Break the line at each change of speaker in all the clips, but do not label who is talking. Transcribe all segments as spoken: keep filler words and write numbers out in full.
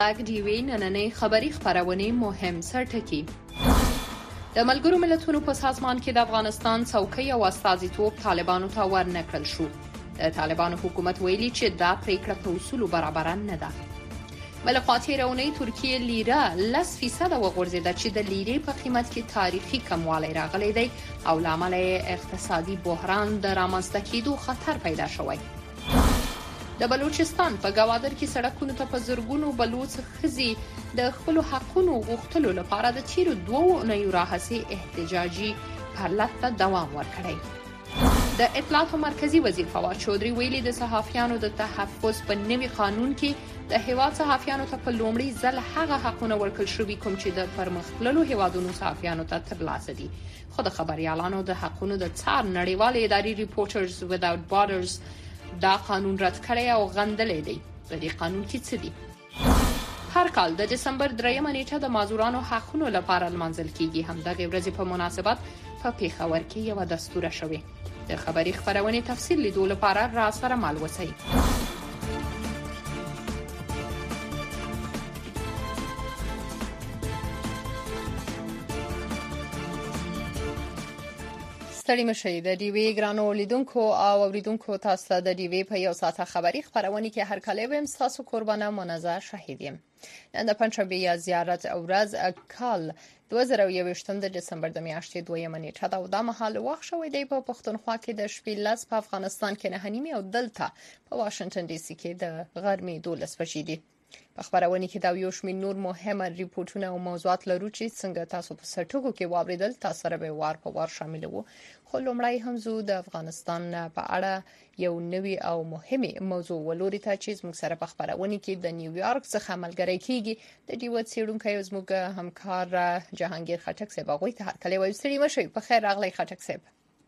د ډیوی نننۍ خبري خبرونه مهم سرټکی د ملګرو ملتونو په سازمان کې د افغانستان څوکۍ او استازیتوب طالبانو ته ورنکړل شو. د طالبانو حکومت ویلي چې دا پریکړه په اصولو برابر نه ده. بل خوا تیرونی ترکیه لیره لس فیصد وغورځیده چې د لیرې په قیمت کې تاریخي کموالی راغلی دی او لامل اقتصادي بحران د رامنځته کېدو خطر پیدا شوی. د بلوچستان په گوادر کې سړکونو ته په زرګونو بلوچ ښځې د خپل حقونو غوښتلو لپاره د تیرو دوو اونیو راهیسې احتجاجي پرلط ته دوام ورکړی. د اطلاعات مرکزی وزیر فواد چودري ویلي د صحافیانو د تحفظ په نوي قانون کې د هیواد صحافیانو ته په لومړي ځل هغه حقونه ورکړل شوي کوم چې د پرمختللو هیوادونو صحافیانو ته ترلاسه دي. خو د خبريالانو د حقونو د څار نړیوال ادارې ریپورټرز ویداوت بارډرز دا قانون رد کړی او غندلې دی. په دې قانون کې څه دي؟ هر کال د دسمبر دریمه نیټه د معذورانو حقونو لپاره لمانځل کیږي. همدغه ورځې په مناسبت په پیښور کې یو دستور شوی. د خبري خبرونه تفصیل لیدو لپاره را سره مال وسی. ستړي مشي د ډیوی ګرانو لیدونکو او اوریدونکو تاسو د ډیوی په یو ساعت خبري خبرونه کې هر کله ویم تاسو قربانه منازع شهید یم. نن د پنځشنبه زیارت اورز کال دوه زره او یوویشتم د دسمبر د میاشتې دویمه نیټه دا د مهال وخت شوې دی په پښتونخوا کې د شپې لس په افغانستان کې نه نیمه او دلته په واشنگټن ډي سي کې د غرمې دولس بجې دي. په خبرونه کې دا یو شمېر نور مهمه ریپورتونه او موضوعات لرو چې څنګه تاسو په سرټکو کې واوریدل تاسو سره به وار په وار شامل وو. خو لومړی هم زو د افغانستان په اړه یو نوی او مهمه موضوع ولوري ته چې موږ سره په خبرونه کې د نیویارک څخه ملګری کیږي د دیوت سیډونکو زموږ همکار جهانگیر خټک صاحب غوي ته هر کله وایي ستړي مشي په خیر راغلی خټک صاحب.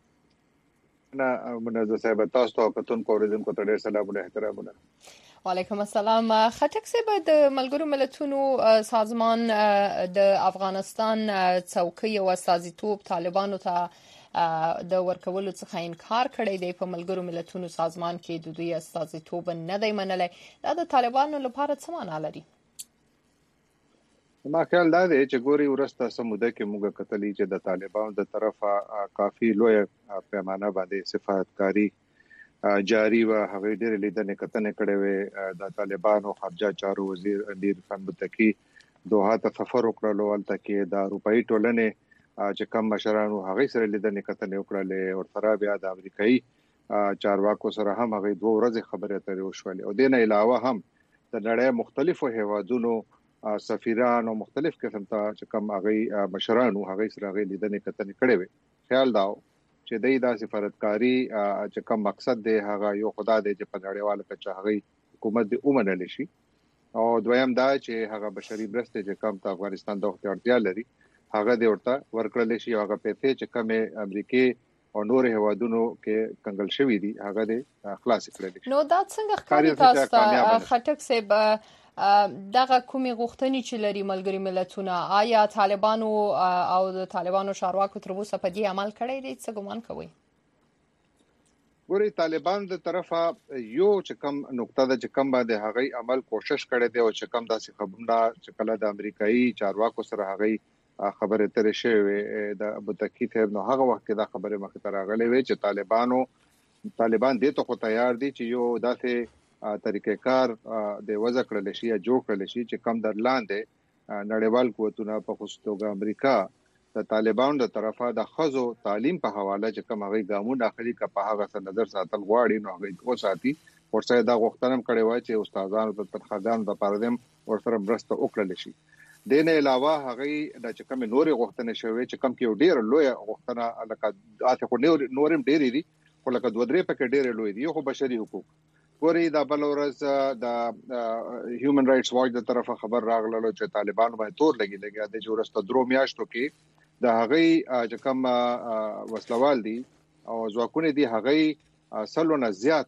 نه منزه صاحب تاسو ته کتون کوریدم کو ته ډیر سلامونه احترامونه.
وعلیکم السلام. خټک صاحب د ملګرو ملتونو سازمان د افغانستان څوکۍ او استازیتوب طالبانو ته د ورکولو څخه انکار کړی دی. په ملګرو ملتونو سازمان کې د دوی استازیتوب نه دی منلی. دا د طالبانو لپاره څه معنا لري؟
ما خیال دا دی چې ګوري ورسته سموده کې موږ کتلی چې د طالبانو د طرفه کافي لوی پیمانه باندې صفاتکاری جاری و هغه ډېر لیدنې کتنې کړې وې. د طالبانو خارجه چارو وزیر امیر خان متقی دوحه ته سفر وکړلو ولته کې د اروپאי ټولنې چې کوم مشرانو هغه سره لیدنې کتنې وکړلې او سره بیا د امریکایي چارواکو سره هم هغه دوه ورځې خبرې اترې وشولې. او دین علاوه هم د نړۍ مختلفو هیوادونو سفیران او مختلف قسم ته چې کوم هغه مشرانو هغه سره هغه لیدنې کتنې کړې وې. خیال داو چې دای دا سفارتکاری چې کوم مقصد دی هغه یو خدا دی چې په نړیواله کچه هغه حکومت دی اومنل شي او دویم دا چې هغه بشري مرسته چې کوم ته افغانستان د اړتیا لري هغه دی ورته ورکړل شي. هغه پیسې چې کوم امریکای او نور هیوادونو کې کنګل شوی دي هغه دی خلاص کړل شي.
نو دا څنګه ښکاري تاسو خټک صاحب دغه کومي غوښتنې چې لري ملګری ملتونه آیا طالبانو او د طالبانو شارواکو تر اوسه په دې عمل کړی دی؟ څه ګمان کوي؟
ګوري طالبان د طرفه یو چې کوم نقطه ده چې کوم باندې هغه عمل کوشش کړي دی او چې کوم داسې خبرونه چې کله د امریکایي چارواکو سره هغه خبره ترې شوی د ابوتکی ته نو هغه وخت دا خبره مخ ته راغلې وي چې طالبانو طالبان دې ته خو تیار دي چې یو داسې طریقې کار د وضع کړل شي یا جوړ کړل شي چې کم در لاندې نړیوال قوتونه په خصوص امریکا د طالبانو د طرفه د خزو تعلیم په حواله چې کوم هغه ګامونه اخلي که په هغه سره نظر ساتل غواړي نو هغه کو ساتي. ورسره دا غوښتنه کړې وای چې استادانو په تنخواګانو د پاردم ورسره مرسته وکړل شي. دین علاوه هغه د چې کوم نوري غوښتنه شوی چې کوم کې ډیر لوی غوښتنه لکه اته خو نورم ډیر دي خو لکه دوه درې پکې ډیر لوی دي خو بشري حقوق پورې د بل ورځ د هیومن رائټس واچ د طرفه خبر راغله چې طالبانو باندې تور لګي لګي د جوړسته درو میاشتو کې د هغه چې کوم وسلوال دي او ځواکونه دي هغه سلونه زیات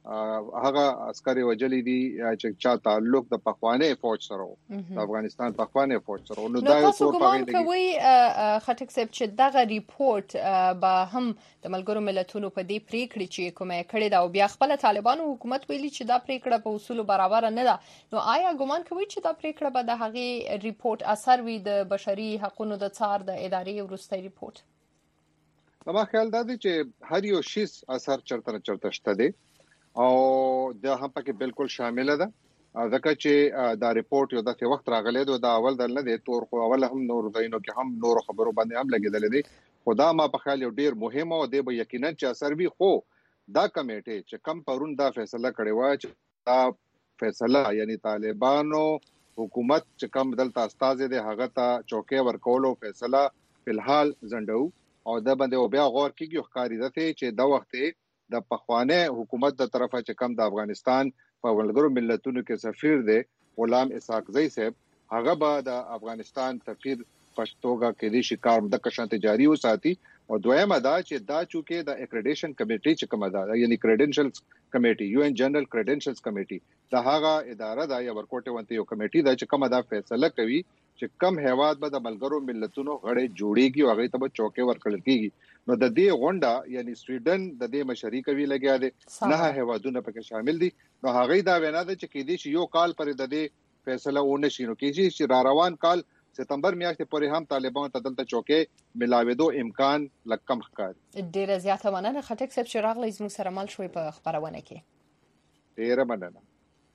هغه عسكر وجلي دي چې چا تعلق د پخوانه فوج سره د افغانستان پخوانه فوج سره
نو دا یو تور ګمان کوي خټک صاحب چې دغه ریپورت به هم د ملګرو ملتونو په دې پریکړه چې کومه کړې دا او بیا خپل طالبانو حکومت ویلي چې دا پریکړه په اصول برابر نه ده نو آیا ګمان کوي چې دا پریکړه به د هغه ریپورت اثر وي د بشري حقوقو د څار د ادارې وروستي ریپورت
ما خیال دا دی چې هر یو شی اثر چرته چرته شته دی او دا هم پکې بالکل شامل ده ځکه چې دا ریپورت یو د وخت راغلی دی دا اول دل نه دی تور خو اول هم نور دینو کې هم نور خبرو باندې هم لګیدل دي خدا ما په خیال یو ډیر مهم او دی به یقینا چې اثر وي خو دا کمیټه چې کم پرون دا فیصله کړې و چې دا فیصله یعنی طالبانو حکومت چې کم دلته استاد دی هغه ته چوکې ورکولو فیصله فلحال زندو او دا باندې بیا غور کیږي ښکاری ده چې دا وخت د پخوانه حکومت د طرفه چې کم د افغانستان په ولګرو ملتونو کې سفیر دی غلام اسحاق زئی صاحب هغه به د افغانستان سفیر پښتوګه کې د شکار د کشانت جاری وساتي او دویمه دا چې دا چونکې د اکریډیشن کمیټي چې کومه ده یعنی کریډنشلز کمیټي یو ان جنرال کریډنشلز کمیټي دا هغه اداره ده یا ورکوټه ونته یو کمیټي ده چې کومه دا فیصله کوي چې کم هیواد به د ملګرو ملتونو غړي جوړيږي او هغه ته به چوکې ورکړل کیږي نو د دې غونډه یعنی سویډن د دې مشري کوي لګیا دي نه هیوادونه پکې شامل دي نو هغه دا وینا ده چې کې دې یو کال پر د دې فیصله ونه شي نو کېږي چې را روان کال ستمبر میاشتې پورې هم طالبان ته دلته چوکې ملاوېدو امکان لکم ښکاري
ډیره زیاته مننه خټک صاحب چې راغلی زموږ سره مل شوي په خبرونه کې
ډیره مننه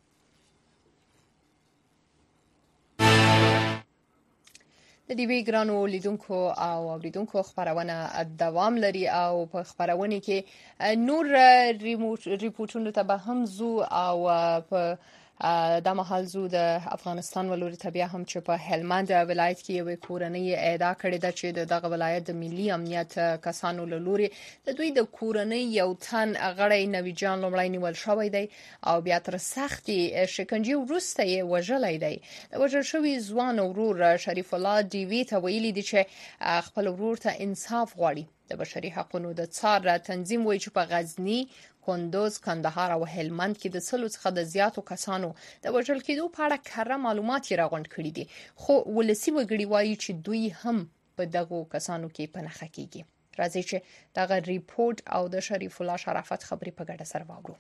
د دې وی ګرانو لیدونکو او اوریدونکو خبرونه دوام لري او په خبرونه کې نور ریپورتونو ته به هم زو او په د محل زو د افغانستان ولوري طبيعه هم چې په هلمند ولایت کې یو کورنۍ اعدا کړې ده چې دغه ولایت د ملي امنیت کسانو لوري د دوی د کورنۍ یو تن غړی نوی جان لومړی نیول شوی دی او بیا تر سختي شکنجه وروسته یې وژلای دی د وژل شوی ځوان ورور شریف الله دیوی ته ویلي دی چې خپل ورور ته انصاف غواړي د بشري حقوقو د څار تنظیم وایي چې په غزنی کندوز کندهار او هلمند کې د سلو څخه د زیاتو کسانو د وژل کېدو په اړه کره معلومات یې راغونډ کړي دي خو ولسی وګړي وایي چې دوی هم په دغه کسانو کې پنهخه کیږي راځي چې دغه ریپورت او د شریف الله شرافت خبري په ګډه سره واورو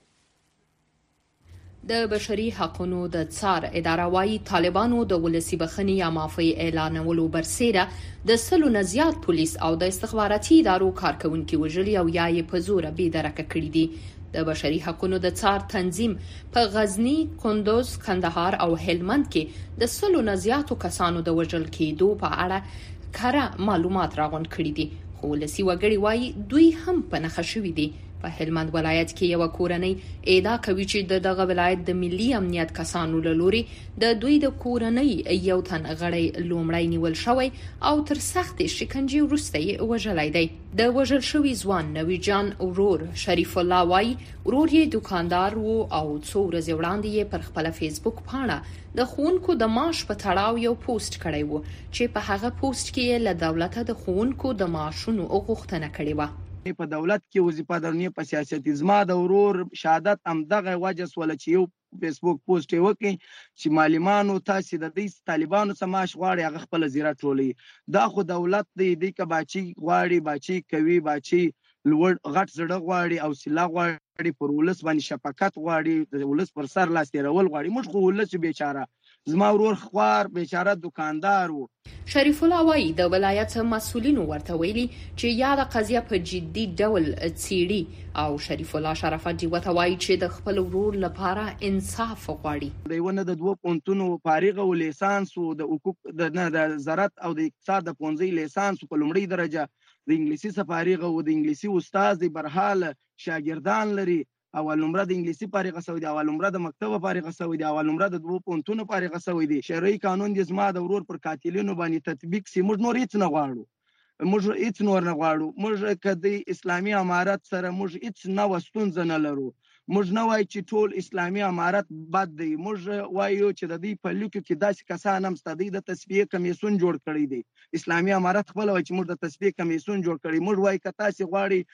د بشري حقوقو د څار اداره وايي طالبانو د ولسی بخښنې یا معافي اعلانولو برسېره د سلو نه زیات پولیس او د استخباراتي ادارو کارکونکو وژلي او یا یې په زور به درکه کړی دي د بشري حقوقو د څار تنظیم په غزنی کندوز کندهار او هلمند کې د سلو نه زیاتو کسانو د وژل کېدو په اړه کره معلومات راغونډ کړي دي خو ولسی وګړي وايي دوی هم پنهخه شوي دي په هلمند ولایت کې یو کورنۍ اعدا کوي چې دغه ولایت د ملي امنیت کسانو لوري د دوی د کورنۍ یو تن غړی لومړی نیول شوی او تر سخت شکنجه وروسته یې وژلای دی د وژل شوی ځوان نوی جان ورور شریف الله وای ورور یې دکاندار وو او څو ورځې وړاندې یې پر خپل فیسبوک پاڼه د خونکو د معاش په تړاو یو پوسټ کړی وو چې په هغه پوسټ کې له دولت د خونکو د معاشونو غوښتنه کړې و
په دولت کې وظیفه درنی په سیاست ازما د ورور شهادت هم دغه وجه سول چې یو فیسبوک پوسټ وکړي چې معلمانو تاسو د دې طالبانو سماش غواړي هغه خپل زیرا ټولي دا خو دولت دی د کباچی غواړي باچی کوي باچی لوړ غټ زړه غواړي او سلا غواړي پر ولس باندې شفقت غواړي د ولس پر سر لاس تیرول غواړي موږ خو ولس بیچاره زما ورور خوار بیچاره دکاندار وو
شریف الله وای د ولایت مسؤلینو ورته ویلي چې یاده قضیه په جدي ډول څیړي او شریف الله شرافت دی وته وای چې د خپل ورور لپاره انصاف غواړي
دیونه د دوه پونتونو فارغ او لیسانس او د حقوق د زراعت او د اقتصاد د پونځي لیسانس په لومړی درجه د انګلیسي سفارغ او د انګلیسي استاد دی برحال شاګردان لري اول نمره د انګلیسي فارغه سوی دی اول نمره د مکتب فارغه سوی دی اول نمره د دوه پونتونو فارغه سوی دی شرعي قانون د زما د ورور پر قاتلینو باندې تطبیق سی موږ نور هیڅ نه غواړو موږ هیڅ نور نه غواړو موږ کدی اسلامي امارات سره موږ هیڅ نه وستون نه لرو موږ نه وای چې ټول اسلامي امارات بد دی موږ وایو چې د دې په لیکو کې داسې کسان هم ستدي د تصفیه کمیسون جوړ کړی دی اسلامي امارات خپل وای چې موږ د تصفیه کمیسون جوړ کړی موږ وای کته سي غواړي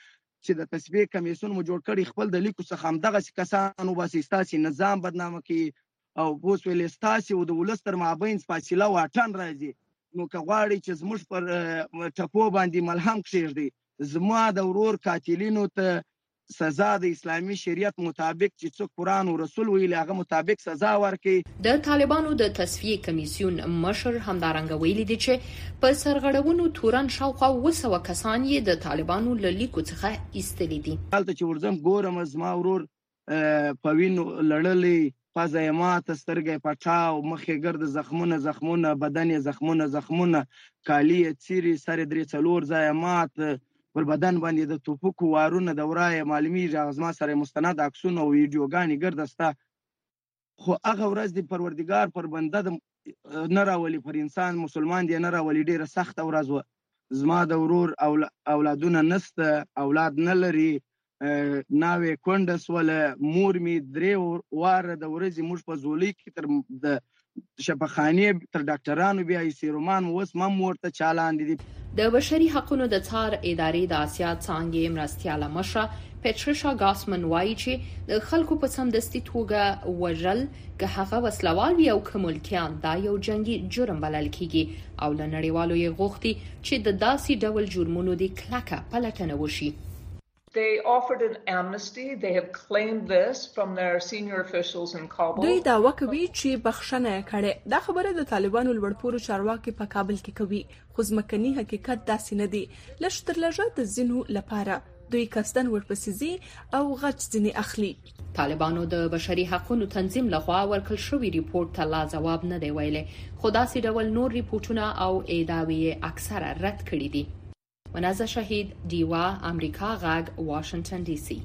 چې د تصفیه کمیسیون مو جوړ کړي خپل د لیکو څخه هم دغه کسانو بس ستاسي نظام بدنامه کوي او اوس ویل ستاسي او د ولس تر مابین فاصله واټن راځي نو که غواړي چې زموږ پر ټپو باندې ملهم کښېږدي زما د ورور قاتلینو ته سزا د اسلامي شریعت مطابق چې څوک قرآن او رسول ویلي هغه مطابق سزا ورکړي.
د طالبانو د تصفیه کمیسیون مشر همدارنګه ویلي دی چې په سرغړونو تورن شاوخوا اوه سوه کسان یې د طالبانو له لیکو څخه ایستلي دي.
هلته چې ورځم ګورم زما ورور په وینو لړلې پزه یې ماته سترګې پټاو مخې ګرد زخمونه زخمونه بدن یې زخمونه زخمونه کالي یې څیرې سر یې درې څلور ځایه مات پر بدن باندې د توپکو وارونه د ورایه معلومیږي زما سره مستند عکسونه او ویډیوګانې ګرده سته خو هغه ورځ د پروردګار پر بنده نه راولي پر انسان مسلمان دی نه راولي ډېره سخته ورځ وه زما د ورور اولادونه نسته اولاد نه لري ناوې کونډه سوله مور مې درې واره د ورځې موږ په زولۍ کې تر د شفاخانې تر ډاکټرانو بیا یې سیرومان اوس مم ورته چالاندې دي.
د بشري حقوقو د څار ادارې د آسیا څانګې مرستیاله مشره پیټریشا ګاسمن وایي چې د خلکو په سمدستي توګه وژل که هغه وسلوال وي او که ملکیان دا یو جنگي جرم بلل کیږي او له نړیوالو یې غوښتي چې د داسې ډول جرمونو د کلکه پلټنه وشي.
They offered an amnesty. They have claimed this from their senior officials in Kabul.
دوی دعوا کوي چې بخښنه کړي. دا خبره د طالبانو لوړپوړو چارواکي په کابل کې کوي. خو ځمکني حقیقت داسې نه دی. لږ تر لږه د ځینو لپاره دوی قصدن ورپسې ځي او غچ ځینې اخلي.
طالبانو د بشري حقوقو تنظیم لخوا ورکړل شوی ریپورت ته لا جواب نه دی ویلي. خو داسې ډول نور ریپورتونه او ادعاوې اکثره رد کړي دي. منازه شهید دیوا امریکا غاگ واشنگتن ډي سي.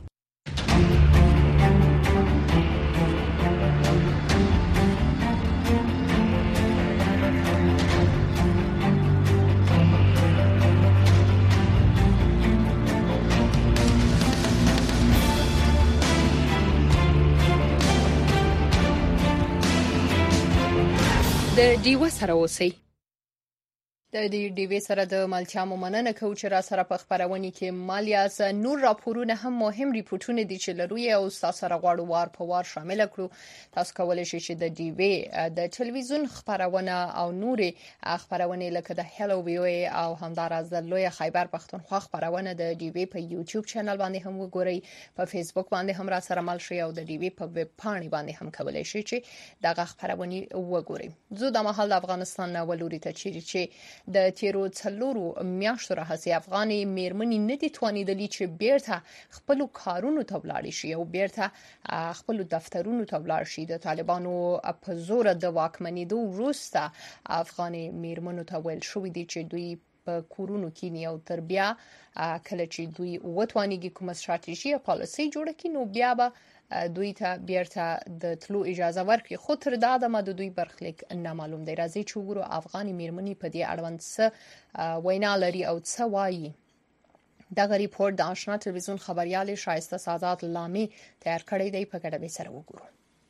د دیوا سره اوسئ. د دې ډیوی سره د ملتیا مننه کوم چې را سره په خبرونه کې مالیاس نور راپورونه هم مهم ریپورتونه دي چې لروي او تاسو سره غواړو وار په وار شامل کړو. تاسو کولای شئ چې د ډیوی د ټلویزیون خبرونه او نور خبرونه لکه د هلو ویو او همدارس د لوی خیبر پښتونخوا خبرونه د ډیوی په یوټیوب چینل باندې هم وګورئ. په فیسبوک باندې هم را سره مل شئ او د ډیوی په ویب پاڼې باندې هم کولای شئ چې دغه خبرونه وګورئ. زه د محل افغانستان ولوري ته چې د تیرو څلورو میاشتو راهیسې افغاني میرمنې نه دي توانیدلې چې بیرته خپل کارونو ته ولاړ شي او بیرته خپل دفترونو ته ولاړ شي. د طالبانو په زور د واکمنېدو وروسته افغاني میرمنو ته ویل شوې دي چې دوی په کورونو کې نه او تر بیا کله چې دوی وټوانیږي کومه ستراتیژي او پالیسي جوړه کړي نو بیا به دوی ته بیرته د تلو اجازه ورکړي. خو تر دا د ماده دوی برخلیک نه معلوم دی. راځي چې وګورو افغاني میرمنې په دې اړوند څه وینا لري او څه وایي. دغه ریپورت د آشنا ټلویزیون خبريال شایسته سادات لامي تیار کړی دی. په ګډه به سره وګورو.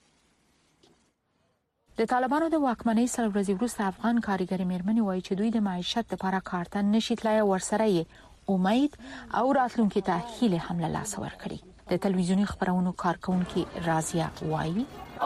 د طالبانو د واکمنۍ سره ورځې وروسته افغان کارګرې میرمنې وایي چې دوی د معیشت لپاره کار ته نشي تلای ورسره یې امید او راتلونکي ته هیله هم له لاسه ورکړي. د تلویزیونی خبرونو کارکونکي رازیا وایي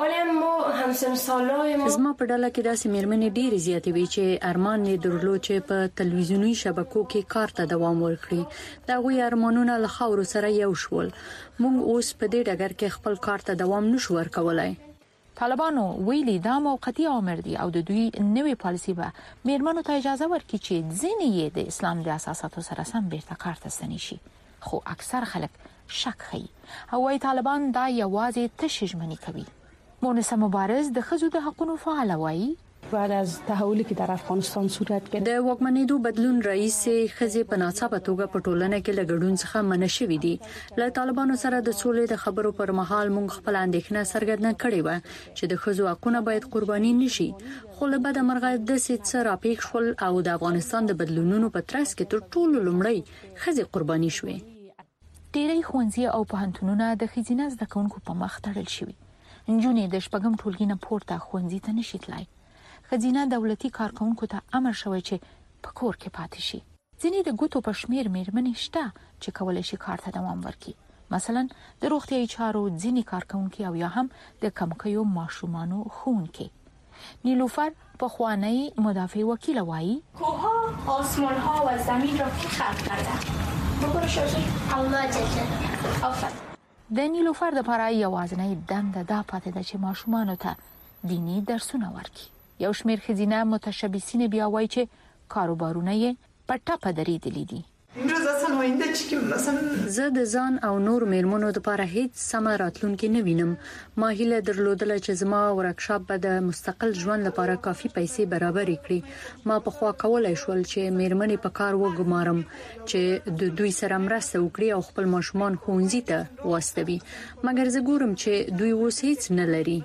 زما په ډله کې داسې میرمنې ډېرې زیاتې وي چې ارمان یې درلود چې په تلویزیونی شبکو کې کار ته دوام ورکړي. دا غوي ارمانونه له خاورو سره یو شول. موږ اوس په دې ډګر کې خپل کار ته دوام نشو ورکولای.
طالبانو ویلي دا موقتی امر دی او د دوی نوې پالیسي به میرمنو ته اجازه ورکړي چې ځینې یې د اسلام د اساساتو سره سم بیرته کار ته ستنې شي. خو اکثر خلک شک کوي او وايي طالبان دا یوازې تشې ژمنې کوي. مونسه مبارز د خزو د حقوقو فعال وایي
بعد از تحولی که در افغانستان صورت گرفت
د واکمنېدو بدلون رئیس خزي په ناڅاپه توګه په ټولنه کې لګډون څخه منع شوې دي. له طالبانو سره د سولې د خبرو پر مهال موږ خپل اندېښنه څرګنده کړې و چې د خزو حقونه باید قرباني نشي. خو له بده مرغه د څه راپېښ شول او د افغانستان د بدلونونو په ترڅ کې تر ټولو لومړی خزي قرباني شوې.
ډېری ښوونځي او پوهنتونونه د ښځینه زده کوونکو په مخ تړل شوي. نجونې د شپږم ټولګي نه پورته ښوونځي ته نشي تلای. ښځینه دولتي کارکونکو ته امر شوی چې په کور کې پاتې شي. ځینې د ګوتو په شمیر میرمنې شته چې کولای شي کار ته دوام ورکړي، مثلا د روغتیايي چارو ځینې کارکونکي او یا هم د کمکیو ماشومانو ښوونکي. نیلوفر پخوانی مدافع وکیل وایي
کوه‌ها، آسمان‌ها و زمین را خلق کردند. بگو شوشی الله جل.
د نیلوفر د لپاره یوازینی دنده دا پاتې ده چې ماشومانو ته دینی درسونه ورکړي. یو شمېر ښځینه متشبثین بیا وایي چې کاروبارونه یې په ټپه درېدلي دي.
زه د ځان او نور میرمنو لپاره هیڅ سم راتلونکي نه وینم. ما هیله درلودله چې زما ورکشاپ به د مستقل ژوند لپاره کافي پیسې برابر کړي. ما په خوا کولای شول چې میرمنې په کار وګمارم چې د دوی سره مرسته وکړي او خپل ماشومان ښوونځي ته واستوي، مګر زه ګورم چې دوی اوس هیڅ نه لري.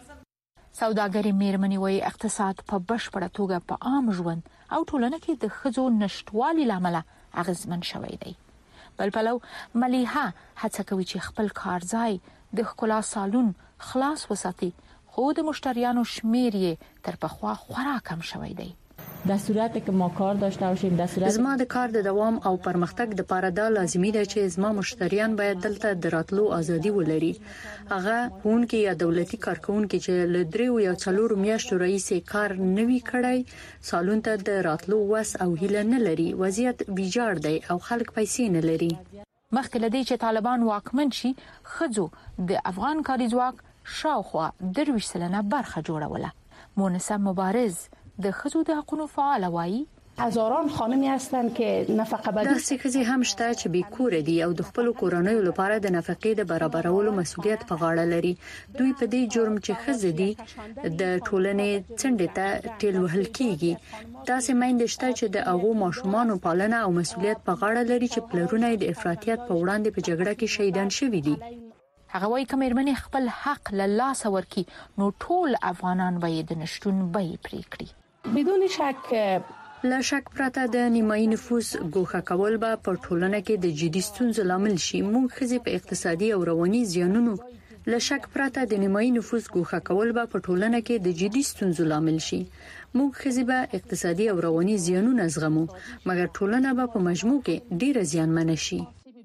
سوداګرې میرمنې وایي اقتصاد په بشپړه توګه په عام ژوند او ټولنه کې د ښځو نشټوالي لامل اغیزمن شوی دی. بل پلو ملیحه هڅه کوي چې خپل کارځای د ښکلا سالون خلاص وساتي، خو د مشتریانو شمیر یې تر پخوا خورا کم شوی دی.
در صورتی که ما کار داشته باشیم، در صورت
زما د کار د دوام او پرمختګ لپاره دا لازمي ده چې زما مشتریان باید دلته د راتلو ازادي ولري. هغه ښوونکي یا دولتي کارکونکي چې له دریو یا څلورو میاشتو راهیسې کار نه وی کړی سالون ته د راتلو وس او هیله نه لري. وضعیت ویجاړ دی او خلک پیسې نه لري.
مخکې له دې چې طالبان واکمن شي، ښځو د افغان کاري ځواک شاوخوا درویش سلنه برخه جوړوله. مونسه مبارز د ښځو د حقوقو فعال وایي
هزاران خانمی هستند که نفقه بدی
داسې ښځې هم شته چې بیکوره دي او د خپل کورنیو لپاره د نفقې د برابرولو مسؤلیت په غاړه لري. دوی په دې جرم چې ښځې دي د ټولنې څنډې ته ټیل وهل کیږي. داسې میندې شته چې د هغو ماشومانو پالنه او مسؤلیت په غاړه لري چې پلرونه د افراطیت په وړاندې په جګړه کې شهیدان شوي دي.
هغه وایي که میرمنې خپل حق له لاسه ورکړي نو ټول افغانان به یې د نشټون بیې پرې کړي.
بدون شک
لا شک پرته د نیمایي نفوس ګوښه کول به په ټولنه کې د جدي ستونزو لامل شي. موږ ښځې په اقتصادي او رواني زیانونو لا شک پرته د نیمایي نفوس ګوښه کول به په ټولنه کې د جدي ستونزو لامل شي. موږ ښځې به اقتصادي او رواني زیانونه زغمو، مګر ټولنه به په مجموع کې ډیره زیانمن شي.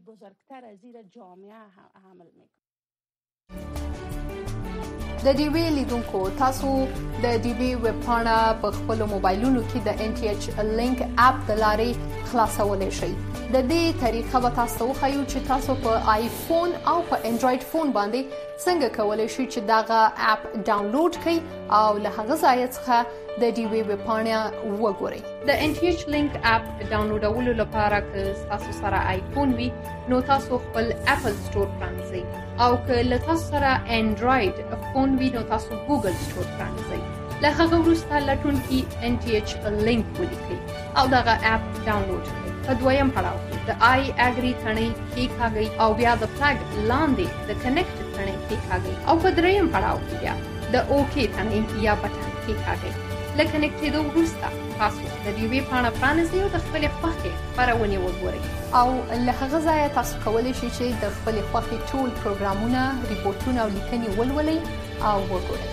د ډیوی لیدونکو تاسو د ډیوی ویب پاڼه په خپل موبایلونو کې د ان ټي ایچ لینک اپ د لارې خلاصولای شئ. د دې طریقه به تاسو ته وښیو چې تاسو په آیفون او په انډراید فون باندې څنګه کولای شئ چې دغه اپ ډاونلوډ کړئ او له هغه ځای څخه د ډیوی ویب پاڼه وګورئ. د ان ټي ایچ لینک اپ ډاونلوډولو لپاره که تاسو سره آیفون وي نو تاسو خپل اپل سٹور پرانځئ او که له تاسو سره انډراید فون وي نو تاسو ګوګل سٹور پرانځئ. له هغه وروسته لټون کې ان ټي ایچ لینک ولیکئ او دغه اپ ډاونلوډ کړئ. په دویم پړاو کې د آی اګری ثنې کېکاږئ او بیا د فلګ لاندې د کنیکټ ثنې کېکاږئ او په دریم پړاو کې بیا د اوکی ثنې یا بټن کېکاږئ. له کنیکټېدو وروسته تاسو د ډیوی پاڼه پرانیزئ او د خپلې خوښې خپرونې وګورئ او له هغه ځایه تاسو کولی شئ چې د خپلې خوښې ټول پروګرامونه، ریپورټونه او لیکنې ولولئ او وګورئ.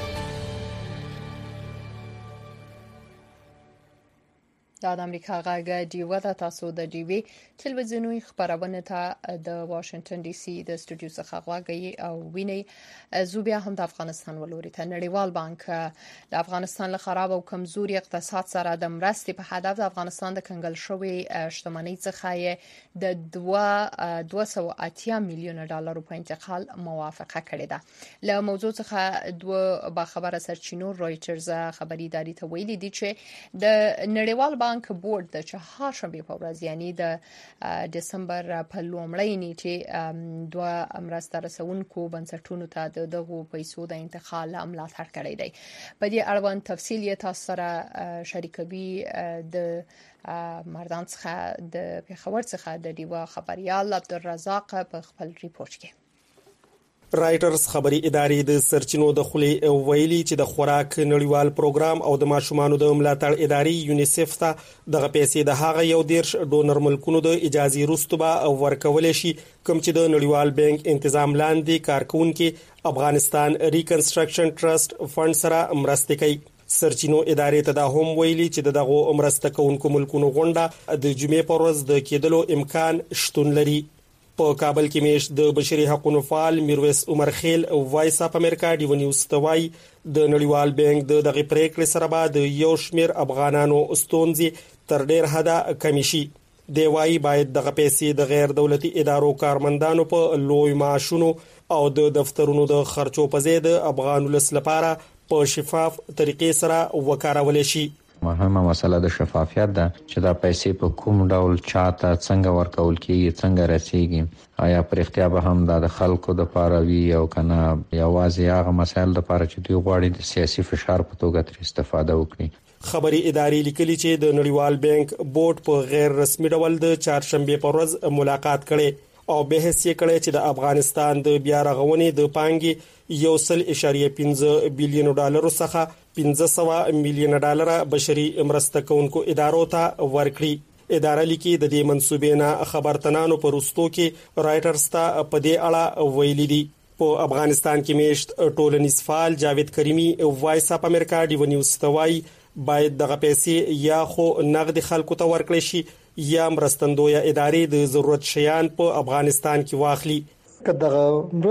دا د امریکا غږ ډیوه ده. تاسو د ډیوی تلویزیونی خبرونه ته د واشنگټن ډي سي د سټوډیو څخه غواګي او ویني. زو بیا هم د افغانستان ولوري ته نړیوال بانک د افغانستان له خراب او کمزوري اقتصاد سره د مرستې په هدف د افغانستان د کنګل شوی شتمنۍ څخه د دوه سوه اتیا میلیونه ډالر په انتقال موافقه کړې ده. له موضوع څخه دوه باخبره سرچینو رويټرز خبري ادارې ته ویلي دي چې د نړیوال بانک بورډ د چهارشنبه په ورځ یعنی د دسمبر په لومړۍ نیټه دوه مرسته رسونکو بنسټونو ته د دغو پیسو د انتقال ملاتړ کړی دی. په دې اړوند تفصیل یې تاسو سره شریکوي د مردان څخه د پیښور څخه د دیوا خبريال عبدالرزاق په خپل ریپورت کې.
رایټرز خبري ادارې د سرچینو د خولي ویلي چې د خوراک نړیوال پروګرام او د ماشومانو د ملاتړ ادارې یونیسف ته دغه پیسې د هغه یو دیرش ډونر ملکونو د اجازه رستوبه ورکول شي کوم چې د نړیوال بانک انتظام لاندې کارکونکو افغانستان ریکنسټرکشن ټرست فند سره مرسته کوي. سرچینو ادارې ته دا هم ویلي چې دغه مرسته کوونکو ملکونو غونډه د جمعې پر ورځ د کېدلو امکان شتون لري. په کابل کې میشت د بشري حقوقو فعال میرویس عمر خیل وایس اپ امریکا ډیو نیوز توای د نړیوال بانک د دغه پریکړې سره بعد یو شمیر افغانانو ستونزې تر ډیر حده کمی شي. دی وايي باید دغه پیسې د غیر دولتي ادارو کارمندانو په لوی معاشونو او د دفترونو د خرچو په ځای د افغان ولس لپاره په شفاف طریقې سره وکارول شي.
مهمه مسله د شفافیت ده چې دا پیسې په کوم ډول چاته څنګه ورکول کیږي، څنګه رسیږي، آیا پر اختیار به هم د خلکو د پاروي او کنه یوازې هغه مسایل د پاره چې دوی غواړي د سیاسي فشار په توګه تر استفاده وکړي.
خبري ادارې لیکلي چې د نړیوال بانک بورډ په غیر رسمي ډول د چهارشنبه پر ورځ ملاقات کړي او بحث یې کړی چې د افغانستان د بیا رغونې د پانګې یو سل اشاریه پنځه بلیون ډالر څخه پنځه سوه میلیون ډالر بشري مرسته کوونکو ادارو ته ورکړي. اداره لیکي د دې منسوبې نه خبرتنانو پر وروستو کې رائټرز ته په دې اړه ویلي دي. په افغانستان کې میشت ټولنیز فعال جاوید کریمی وایس اپ امریکا ډیو نیوز توای باید دغه پیسې یا خو نقد خلکو ته ورکړي شي یا مرستندوی ادارې د ضرورت شیان په افغانستان کې واخلي.
که دغه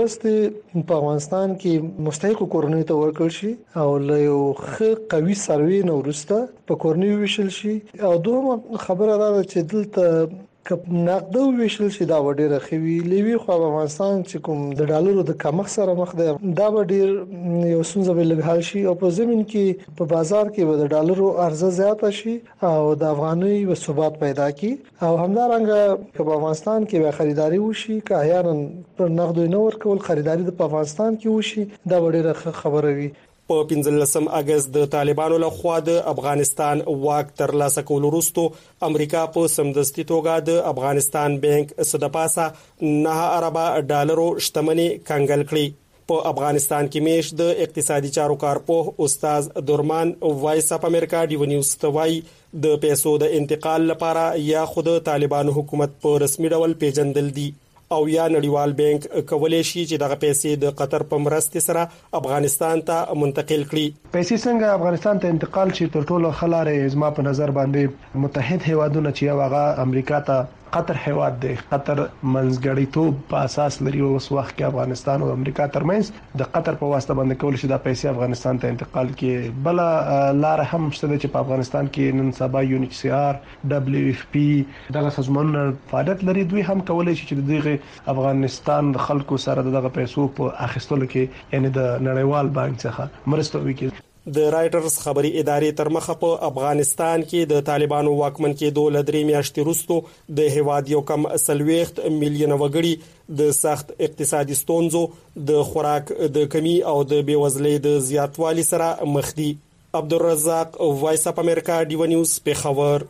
مرستې په افغانستان کې مستحق کورنۍ ته ورکړل شي او له یو ښه قوي سروي نو ورسته په کورنۍ ویشل شي او دوه خبره ده چې دلته کپ نقد ویشل شي دا ډیره خوي لوي خو افغانستان چې کوم د ډالرو د کمښت سره مخ ده دا ډیر یو څنګه به لګحال شي او په زمين کې په بازار کې به د ډالرو عرضه زیاته شي او د افغاني و ثبات پیدا کی او همدارنګه په افغانستان کې به خریداري وشي که احیانا پر نقد نه ورکول خریداري د افغانستان کې وشي دا ډیره خبره وي.
په پنځلسم اگست د طالبانو لخوا د افغانستان واک ترلاسه کول وروسته امریکا په سمدستي توګه د افغانستان بانک صدپاسه نه اربه ډالرو شتمنۍ کنګل کړې. په افغانستان کې میش د اقتصادي چارو کارپوه استاد درمان وایس اپ امریکا ډیو نیوز توای د پیسو د انتقال لپاره یا خود طالبانو حکومت په رسمي ډول پیژندل دي او یا نړیوال بانک کولای شي چې دغه پیسې د قطر په مرستې سره افغانستان ته منتقل کړي.
پیسې څنګه افغانستان ته انتقال شي تر ټولو خلاره زما په نظر باندې متحد هیوادونه چې هغه امریکا ته قطر هیواد دی قطر منځګړیتوب په اساس لري اوس وخت کې افغانستان او امریکا ترمنځ د قطر په واسطه باندې کول شي د پیسې افغانستان ته انتقال کړي. بل لار هم شته چې په افغانستان کې نن سبا یو ان ایچ سی آر دبليو اف پی دغه سازمانونه فعالیت لري دوی هم کولای شي چې دغه افغانستان د خلکو سره دغه پیسو په اخیستلو کې یعنی د نړیوال بانک څخه مرسته وکړي.
د رائټرز خبري ادارې تر مخه په افغانستان کې د طالبانو واکمن کېدو لدري میاشتې وروسته د هواد یو کم سلويخت میلیون وګړي د سخت اقتصادي ستونزو د خوراک د کمی او د بیوزلۍ د زیاتوالي سره مخ دي. عبدالرزاق وایس اپ امریکا ډیو نیوز پیښور.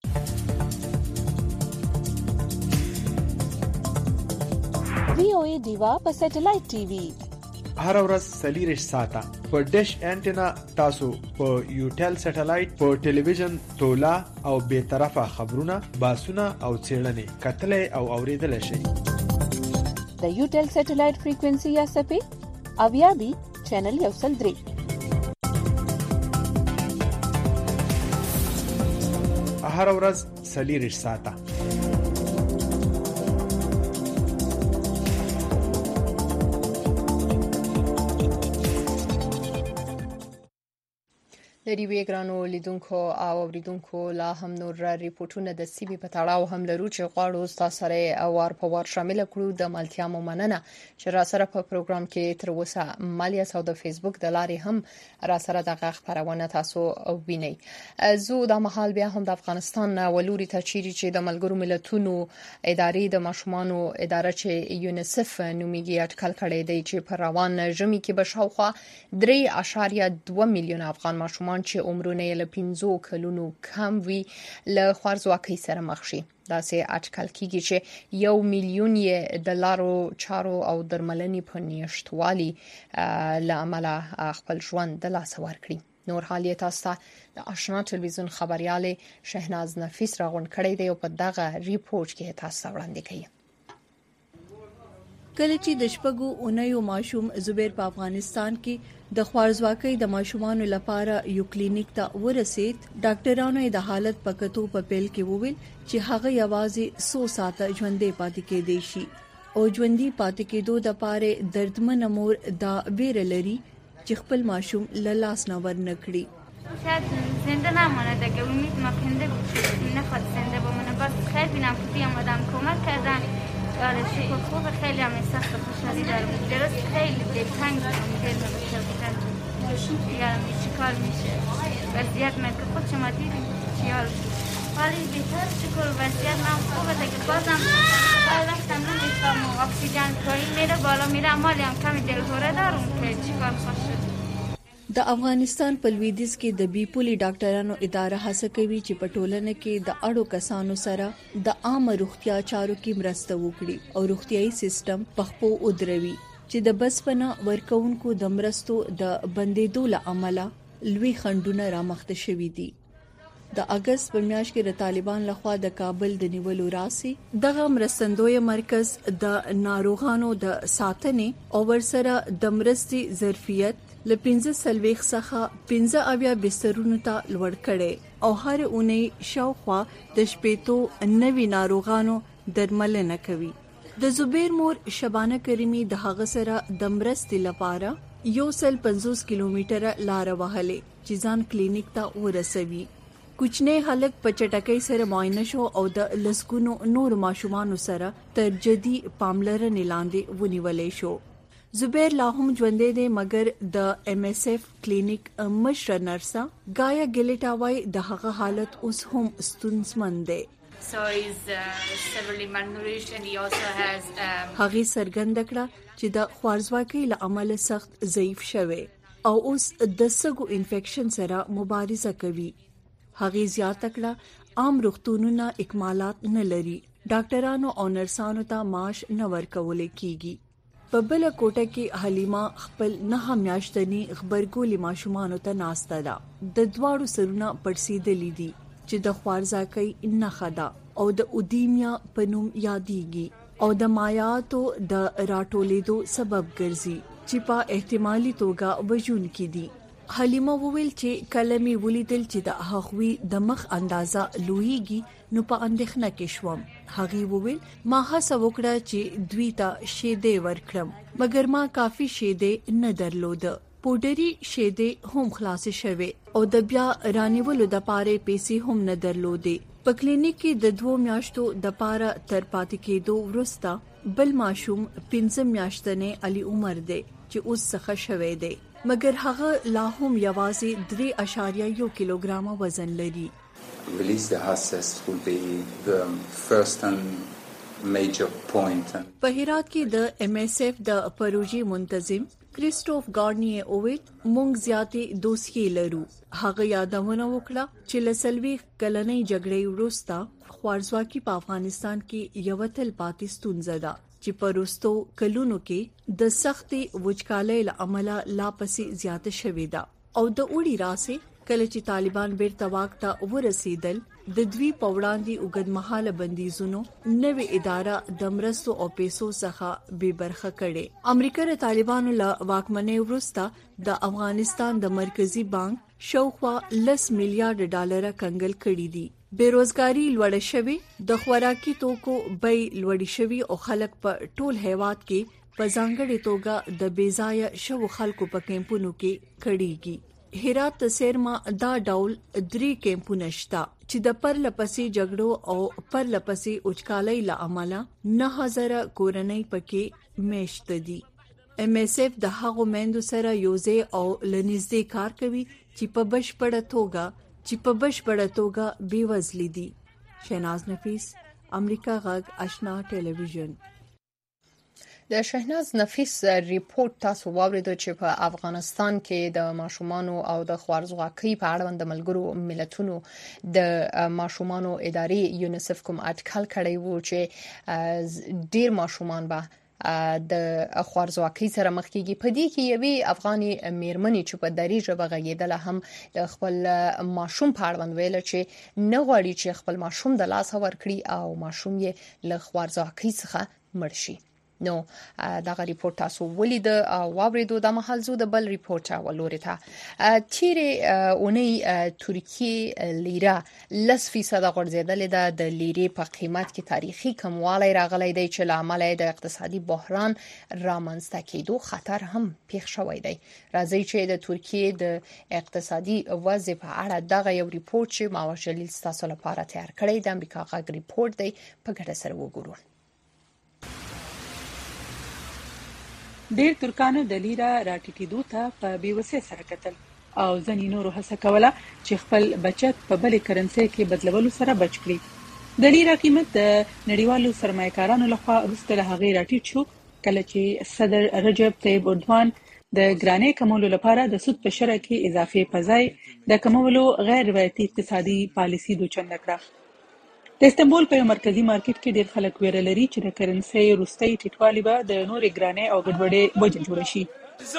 وی او ای دیوا په سټلایټ ټي وي
هر ورځ سلیریش ساته په ډیش انټینا تاسو په یوټل سټلایټ په ټلویزیون تولا او به طرفه خبرونه باسونه او چیرلنې کتلې او اوریدل شي.
د یوټل سټلایټ فریکوئنسي یا سپې اویا بي چینل یو سل درې
هر ورځ سلیریش ساته.
لري ویګرانو لیدونکو او اوریدونکو لا هم نور را ریپورتونه د سیمې په تړاو هم لرو چې غواړو تاسو سره اوار په وار شامل کړو. د ملتیا مومننه چې را سره په پروګرام کې تر اوسه مالیا سو د فیسبوک د لارې هم را سره د خبرونه تاسو وینئ. زه د محل بیا هم د افغانستان ولوري ته چیرې چې د ملګرو ملتونو ادارې د ماشومانو اداره چې یونیسف نومیږي اټکل کړی دی چې په روان ژمي کې به شاوخوا درې اشاریه دوه میلیون افغان ماشومان چې عمرونه یې له پنځو کلونو کم وي له خوارځواکۍ سره مخ شي. دا سه اټکل کیږي چې یو میلیون یې د لارو چارو او درملنې په نشټوالي لامل خپل ژوند د لاس ورکړي. نور حال یې تاسو د آشنا ټلویزیون خبرياله شهناز نفیس راغون کړی دی او په دغه ریپورت کې تاسو وړاندې کوي.
کله چې د شپږو اونیو ماشوم زبیر په افغانستان کې
د خوارزواکۍ د ماشومانو لپاره یو کلینیک ته ورسید. ډاکټرانو د حالت په کتو په پیل کې وویل چې هغه یوازې څو ساعته ژوندې پاتې کېدې شي او ژوندې پاتې کېدو د پاره دردمن مور دا ویره لري چې خپل ماشوم له لاس نه ور نکړي.
شاید زنده نماند اگه امید ما پنده بود نخواد زنده بمونه. بس خیلی نفتی آمدن کمک کردن. آره شکر خوب خیلی هم سخت خوشحالی دارم. درست خیلی دلتنگ بودم دل بشه بودن یارم چی کار میشه وضعیت من که خود شما دیدیم چیار ولی بهتر شکر وضعیت من خوبه تا که بازم بعد وقتم نمیفهم و اکسیژن پایین میره بالا میره اما هم کمی دلهوره دارم که چی کار خوش شد.
د افغانستان په لویدیځ کې د بیپولي ډاکټرانو اداره هڅه کوي چې په ټولنه کې د اړو کسانو سره د عام روغتیا چارو کې مرسته وکړي او روغتيایي سیستم په خپو ودروي چې د بسپنه ورکوونکو د مرستو د بندیدو له امله لوی خندونه رامخته شوې دي. د اگست په میاشت کې د طالبان لخوا د کابل د نیولو راسي دغه مرستندوی مرکز د ناروغانو د ساتنې او ورسره د مرستي ظرفیت ل پنځه سلويخ څخه پنځه اویا بسترونو ته لوړ کړي او هر اونۍ شاوخوا د شپېتو نوي ناروغانو درملنه کوي. د زبیر مور شبانه کریمی د هغه سره د مرستې لپاره یو سل پنځوس کیلومتره لار وهلې چې ځان کلینیک ته ورسوي. کوچنی هلک په چټکۍ سره معاینه شو او د لسګونو نور ماشومان سره تر جدي پاملرنې لاندې ونیولې شو. زبیر لا هم ژوندې دی مګر د ایم ایس ایف کلینیک مشر نرسه گایا ګلیټا وای د هغه حالت اوس هم ستونزمن دی.
So he's uh, severely malnourished and he also has um...
هغه سرګند کړه چې د خوارزواکۍ له امله سخت ضعیف شوی او اوس د سګو انفیکشن سره مبارزه کوي. هغه زیاته کړه عام روغتونونه اکمالات نه لري. ډاکټرانو او نرسانو ته معاش نه ورکول کیږي. په بل کوټه کې حلیمه خپل نه میاشتنی خبرګولي ماشومانو ته ناسته ده. د دواړو سرونه پړسیدلې دي چې د خوارزاکۍ نه خدا او د اودیمیا په نوم یادېږي او د مایاتو د راټولېدو سبب ګرځي چې په احتمالي توګه وژون کې دي. حلیمه وویل چې کلمې ولیدل چې د هغوی د مخ اندازه لویږي نو په اندېښنه کې شوم. هغه وویل ما هڅه وکړه چې دوی ته شیدې ورکړم مګر ما کافي شیدې نه درلود. پودري شیدې هم خلاص شوه او د بیا رانیولو د پاره پیسې هم نه درلودې. په کلینیک کې د دوه میاشتو د پاره تر پاتې کېدو وروسته بل ماشوم پنځه میاشتنې علي عمر دی چې اوس څخه شوه دی مګر هغه لا هم یوازې درې اشاریه یو کیلوګرام وزن لري.
Release the Hasses will be the first and major point.
په هرات کې د ایم ایس ایف د پروژې منتظم کریسټوف گارنیه اوویل مونږ زیاتې دوسیې لرو. هغه یادونه وکړه چې لسلوي کلنۍ جګړې وروسته خوارزواکي په افغانستان کې یو تل پاتې ستونزه ده چې پروستو کلونو کې د سختي وچکالۍ له امله لا پسې زیاته شوې ده او د اوړي راسه کله چې طالبان بیرته واک ته ورسېدل د دوی په وړاندې اوږدمهاله بندیزونو نوې اداره د مرستو او پیسو څخه بې برخه کړي. امریکا د طالبانو له واکمنۍ وروسته د افغانستان د مرکزی بانک شاوخوا لس میلیارډ ډالر کنګل کړي دي. بیروزګاری لوړه شوې، د خوراکي توکو بیې لوړې شوې او خلک په ټول هیواد کې په ځانګړې توګه د بیځایه شو خلکو په کیمپونو کې کړيږي. هرات سیرما دا ډول درې کیمپونه شته چې د پرلپسې جګړو او پرلپسې اوچکالۍ له امله نه هزاره کورنۍ پکې میشت دي. ایم ایس ایف د هغو میندو سره یوځای او لنیزدې کار کوي چې په بشپړه توګه چې په بشپړه توګه بیوزلي دي. شهناز نفیس، امریکا غږ آشنا ټلویزیون.
د شهناز نفیس ریپورت تاسو واوریدو چې په افغانستان کې د ماشومانو او د خوارزواکۍ په اړه د ملګرو ملتونو د ماشومانو ادارې یونیسف کوم اټکل کړی وو چې ډیر ماشومان به د خوارزواکۍ سره مخ کیږي. په دې کې یوې افغاني میرمنې چې په دري ژبه غږیدله هم د خپل ماشوم په اړه ویل چې نه غواړي چې خپل ماشوم د لاس ورکړي او ماشوم یې له خوارزواکۍ څخه مړ شي. نو دغه ریپورت تاسو ولید او واوریدو د محلزو د بل ریپورت ولوري ته چیرې اونۍ ترکیه لیره لس فیصد غورځیدل ده د لیرې په قیمت کې تاریخي کموالی راغلی دی چې لامل د اقتصادي بحران رامنځته کېدو خطر هم پیښ شوی دی. راځي چې د ترکیه د اقتصادي وضع په اړه دغه یو ریپورت چې ماوه جلیل تاسو لپاره تیار کړی د امریکا غږ ریپورت دی په ګډه سره وګورو.
ډېر ترکانو د لیره راټیټېدو ته په بیوسۍ سره کتل او ځینې نورو هڅه کوله چې خپل بچت په بلې کرنسۍ کې بدلولو سره بچ کړي. د لیره قیمت د نړیوالو سرمایه‌کارانو لخوا وروسته له هغې راټیټ شو کله چې صدر رجب طیب اردوان د ګرانۍ کمولو لپاره د سود په شرعه کې اضافې په ځای د کمولو غیر روایتي اقتصادي پالیسي دوچنده کړه. د استنبول په مرکزی مارکیټ کې ډېر خلک ویره لري چې د کرنسۍ وروستۍ ټیټوالی به د نورې ګرانۍ او ګډوډۍ وجه جوړ شي.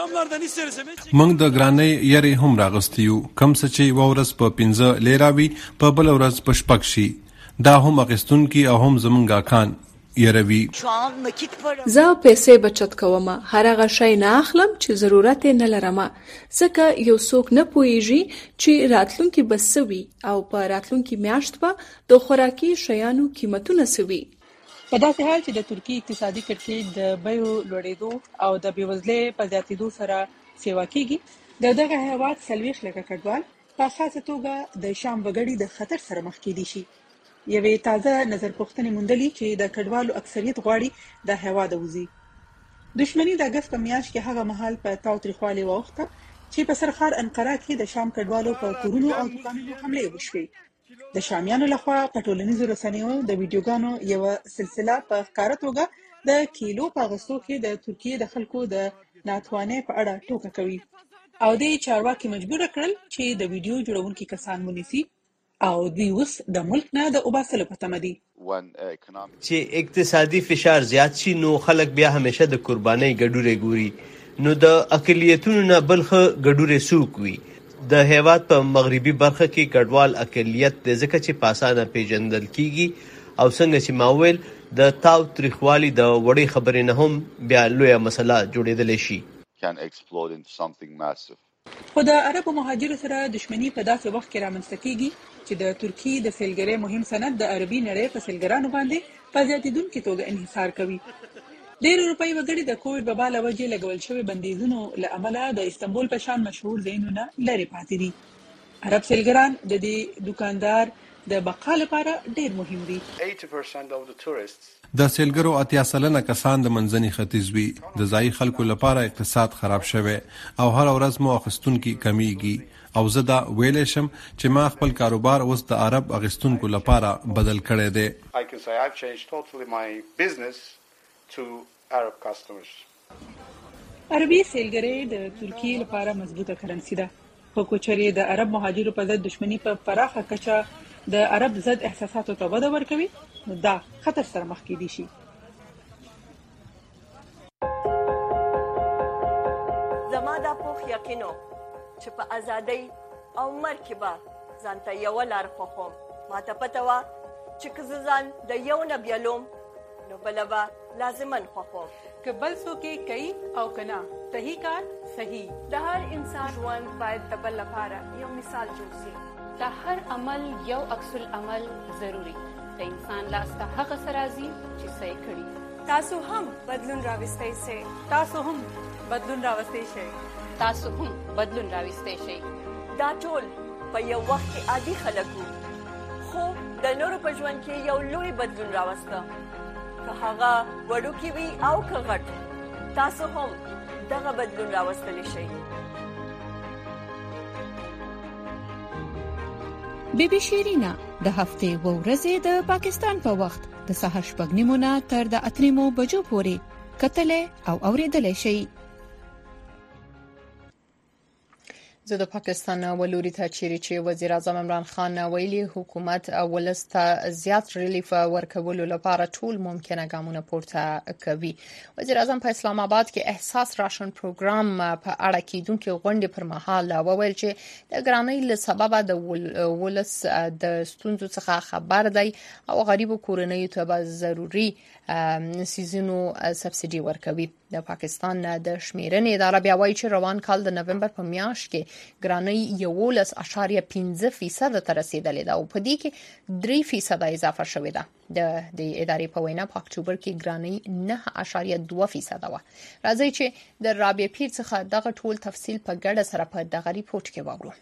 موږ د ګرانۍ یې هم راغستی یو کم څه چې یو ورځ په پنځه لیره وي په بل ورځ په شپږ شي. دا هم اخیستونکي او هم زمونږ اکان یروي.
زه پیسې بچت کوم، هر هغه شی نه اخلم چې ضرورت نه لرم، ځکه یو څوک نه پوهیږي چې راتلونکي به څه وي او په راتلونکي میاشت به د خوراکي شیانو قیمتونه څه وي.
په داسې حال چې د ترکیې اقتصادي کړکېچ د بیو لوړېدو او د بېوزلۍ په زیاتېدو سره سیوا کېږي، د دغه هېواد څلوېښت لکه کډوال په خاصه توګه د شام وګړي د خطر سره مخ کېدی شي. یوې تازه نظر پوښتنې موندلې چې د کډوالو اکثریت غواړي د هېواد وځي. دښمني د اګست په میاشت کې هغه مهال په تاوتریخوالي واوښته چې په سرخار انقره کې د شام کډوالو په کورونو او دوکانونو حملې وشوې. د شامیانو لخوا په ټولنیزو رسنیو د ویډیوګانو یوه سلسله په ښکاره توګه د کیلو په اغوستو کې د ترکیې د خلکو د ناتوانۍ په اړه ټوکه کوي او د چارواکي مجبور کړل چې د ویډیو جوړونکي کسان ونیسي او دوی اوس د ملک نه د وباسلو په تمه دي.
چې اقتصادي فشار زیات شي نو خلک بیا همیشه د قربانۍ ګډورې ګوري، نو د اقلیتونو نه بلخه ګډورې سوق وي. د هیواد په مغربي برخه کې کډوال اقلیت د ځکه چې پاسانه پیژندل کیږي او څنګه چې ماویل د تاوتریخوالي د وړې خبرې نه هم بیا لویه مسله جوړېدلی شي.
خو د عربو مهاجرو سره دښمني په داسې وخت کې رامنځته کیږي چې د ترکیې د سیلګرۍ مهم سند د عربي نړۍ په سیلګرانو باندې په زیاتېدونکي توګه انحصار کوي. ډېر اروپایي وګړي د کووډ وبا له وجې لګول شوي بندیزونو له امله د استنبول په شان مشهور ځایونو نه لرې پاتې دي. عرب سیلګران د دې دوکاندار د بقا لپاره ډېر مهم دي.
د سیلګرو اتیا سلنه کسان د منځني ختیځ وي. د ځایي خلکو لپاره اقتصاد خراب شوی او هر ورځ مو اخیستونکي کمیږي او زه دا ویلی شم چې ما خپل کاروبار اوس د عرب اخیستونکو لپاره بدل کړی دی.
عربي سیلګرۍ د ترکیې لپاره مضبوطه کرنسي ده. خو که چېرې د عرب مهاجرو په ضد دښمني په پراخه کچه د عرب ضد احساساتو ته وده ورکوي، نو دا خطر سره مخ کېدی شي.
زما دا پوخ یقینو چې په ازادۍ او مرګ کې به ځان ته یوه لار خوښوم. ما ته پته وه چې که زه ځان د یو نه بیلوم نو بله به لازما خوښوم.
که بل څوک یې کوي او که نه، صحیح کار صحیح.
د هر انسان ژوند باید د بل لپاره یو مثال جوړ شي. د هر عمل یو عکس العمل ضروري. د انسان لاس ته هغه څه راځي چې څه یې کړي.
تاسو هم بدلون راوستی شئ.
تاسو هم بدلون راوستی شئ.
تاسو هم بدلون راوستی شئ.
دا ټول په یو وخت کې عادي خلک وو، خو د نورو په ژوند کې یو لوی بدلون راوسته. که هغه وړوکی وي او که غټ، تاسو هم دغه بدلون راوستلی شئ.
بی بی شیرینا د هفتې و ورځې د پاکستان په وخت د سهار شپږ نیمو نه تر د اته نیمو بجو پورې کتلې او اوریدلې شي.
زه د پاکستان ولوري ته چیرې چې وزیر اعظم عمران خان ویلي حکومت ولسته زیات ریلیف ورکولو لپاره ټول ممکنه ګامونه پورته کوي. وزیر اعظم په اسلام آباد کې احساس راشن پروګرام په اړه کېدونکو غونډې پر مهال وویل چې د ګرانۍ له سببه د ولس د ستونزو څخه خبر دی او غریبو کورنیو ته به ضروري سیزنو سبسیډي ورکوي. د پاکستان د شمیرنې اداره بیا وایي چې روان کال د نومبر په میاشت کې ګرانۍ یولس اشاریه پنځه فیصد ته رسیدلې ده او په دې کې درې فیصد اضافه شوې ده. د د ادارې په وینا په اکتوبر کې ګرانۍ نه اشاریه دوه فیصد وه. راځي چې د رابعه پیر څخه دغه ټول تفصیل په ګډه سره په دغه ریپورت کې واورو.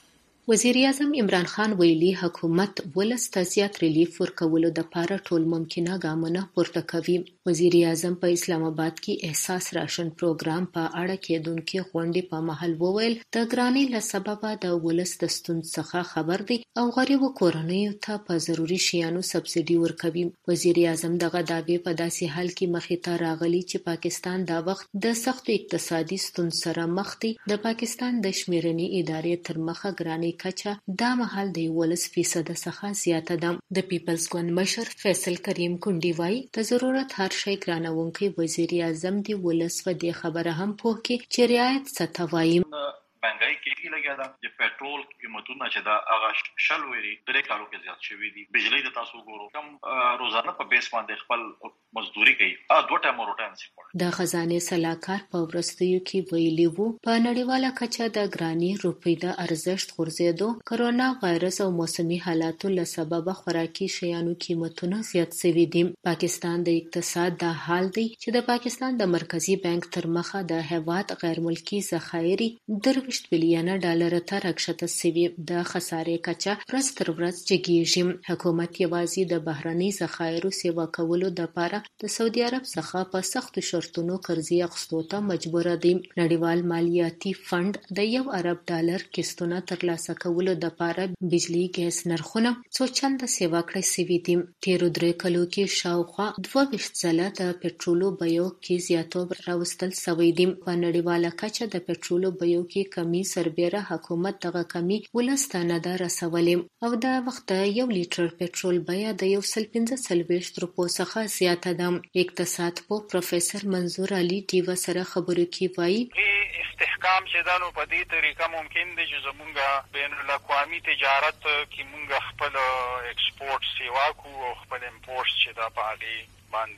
وزیر اعظم عمران خان ویلي حکومت ولس ته زیات ریلیف ورکولو د پاره ټول ممکنه ګامونه پورته کوي. وزیر اعظم په اسلام آباد کې احساس راشن پروګرام په اړه کېدونکو غونډې په محل وویل د ګرانۍ له سببه د ولس د ستونزو څخه خبر دی او غریبو کورنیو ته په ضروري شیانو سبسیډي ورکوي. وزیر اعظم دغه دعوی په داسې حال کې مخې ته راغلی چې پاکستان دا وخت د سختو اقتصادي ستونزو سره مخ دی. د پاکستان د شمیرنې ادارې تر مخه ګرانۍ کچه دا مهال د یولس فیصد څخه زیاته ده. د پیپلز ګوند مشر فیصل کریم کونډي وایي د ضرورت هر شی ګرانونکی وزیر اعظم دی ولس په دې خبره هم پوه کې چې رعایت څه وایي.
مهنګای کې لګیا ده د پېټرول قیمتونه چې دا هغه شل وری درې کالو کې زیات شوي دي. بجلی د تاسو ګورو کم روزانه په بیس باندې خپل مزدوري کوي ا دوه ټایم روټین سپورت.
د خزانه سلاکار په ورستیو کې ویلي وو په نړیواله کچه د ګرانی روپی د ارزښت غورځېدو کرونا وایرس او موسمي حالاتو له سبب خوراکي شیانو قیمتونه زیات شوي دي. پاکستان د اقتصاد د حال دی چې د پاکستان د مرکزی بانک تر مخه د هیواد غیر ملکی ذخایري درویشت بلیونه ډالر ته راکښته شوي. د خسارې کچه ورځ تر ورځ جګیږي. حکومت یوازې د بهرني ذخایرو سیوا کولو لپاره د سعودي عرب څخه په سختو شرطونو قرضې اخیستو ته مجبور دي. نړیوال مالیاتي فند د یو ارب ډالر کیستونه ترلاسه کولو لپاره بجلی ګیس نرخونه څو چنده سیوا کړی شوي دي. تیرو درې کلو کې شاوخوا دوه ویشت ځله د پټرولو بیو کې زیاتوب راوستل شوی دی. په نړیواله کچه د پټرولو بیو کې کمی سربېره حکومت دغه کمی ولسته نه ده رسولې او دا وخت یو لیټر پټرول بیه د یو سل پنځه څلوېښت روپو څخه زیاته ده. اقتصاد پوه پروفیسر منظور علي ډیوه سره خبرو کې وایي
استحکام چې دا نو په دې طریقه ممکن دی چې زمونږ بین الاقوامي تجارت کې مونږ خپل ایکسپورټ سیوا کوو او خپل امپورټ چې دا په هغې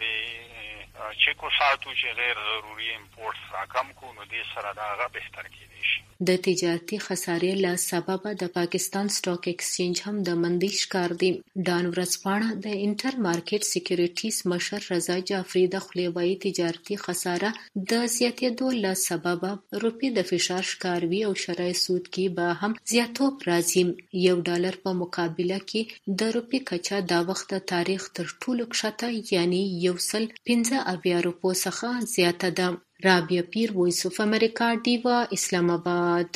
باندې چیکو ساتو چې غیر ضروري امپورټ راکم کو نو دې سره دا هغه بهتر کېدی شي.
د تجارتي خسارې له سببه د پاکستان سټاک ایکسچینج هم د مندۍ ښکار دی. ډان ورځپاڼه د انټر مارکیټ سکیورټیز مشر رضا جعفری د خولې وایي تجارتي خساره د زیاتېدو له سببه روپی د فشار ښکاروي او شرعي سود کې به هم زیاتوب راځي. یو ډالر په مقابله کې د روپی کچه دا وخت د تاریخ تر ټولو کښته یعنی یو سل پنځه اویا روپو څخه زیاته ده. رابعه پیر وایس اف امریکا ډیوا اسلام آباد.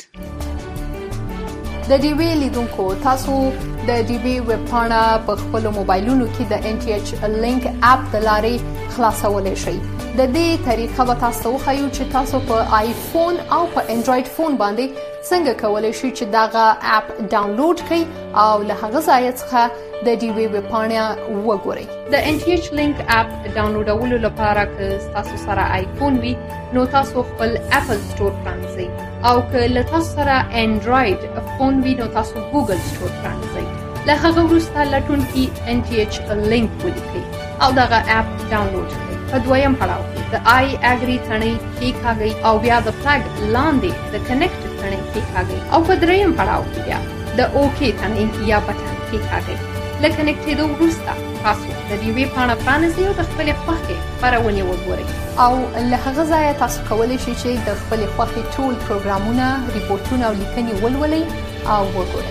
د ډیوی لیدونکو تاسو د ډیوی ویب پاڼه په خپل موبایلونو کې د ان ټي ایچ لینک اپ د لارې خلاصولای شئ. د دې طریقه به تاسو وښیو چې تاسو په آیفون او په انډراید فون باندې څنګه کولای شئ چې دغه اپ ډاونلوډ کړئ او له هغه ځای څخه د ډیوی ویب پاڼه وګورئ. د ان ټي ایچ لینک اپ ډاونلوډولو لپاره که تاسو سره آیفون وي نو تاسو خپل اپل سٹور پرانځئ او که له تاسو سره انډراید فون وي نو تاسو ګوګل سٹور پرانځئ. له هغه وروسته لټونکي ان ټي ایچ لینک ولیکئ او دغه اپ ډاونلوډ کړئ. په دویم پړاو کې د آی اګری تڼۍ کېکاږئ او بیا د فلګ لاندې د کنیکټ تڼۍ کېکاږئ او په دریم پړاو کې بیا د اوکې تڼۍ یا بټن کېکاږئ. له کنیکټېدو وروسته تاسو د ډیوی پاڼه پرانیزئ او د خپلې خوښې خپرونې وګورئ او له هغه ځایه تاسو کولی شئ چې د خپلې خوښې ټول پروګرامونه، ریپورټونه او لیکنې ولولئ او وګورئ.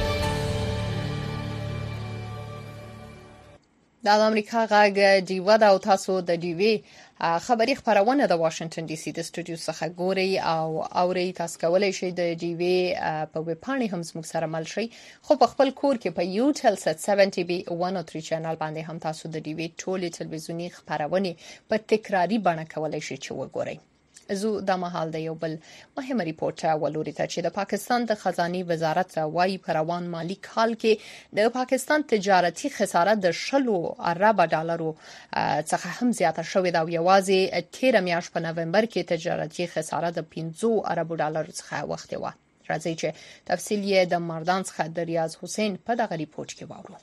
د امریکا غږ ډیوه ده او تاسو د ډیوی خبری خبرونه د واشنگټن ډي سي د سټوډیو څخه ګوري او اوري. تاسو کولی شئ د ډیوی په ویب پاڼې هم زموږ سره مل شئ، خو په خپل کور کې په یو ټل سټ سبعین بي one oh three چینل باندې هم تاسو د ډیوی ټولې تلویزیونی خبرونه په تکراری بڼه کولی شئ چې وګورئ. زو د مهال د یو بل مهمه ریپورت ولوري ته چې د پاکستان د خزاني وزارت وايي په روان مالی کال کې د پاکستان تجارتي خساره د شلو ارب ډالرو څخه هم زیاته شوې ده او یوازې تیر میاشت په نومبر کې تجارتي خساره د پنځه ارب ډالرو څخه وخت و. راځي چې تفصیل یې د مردان څخه د ریاض حسین په دغه ریپورت کې واورو.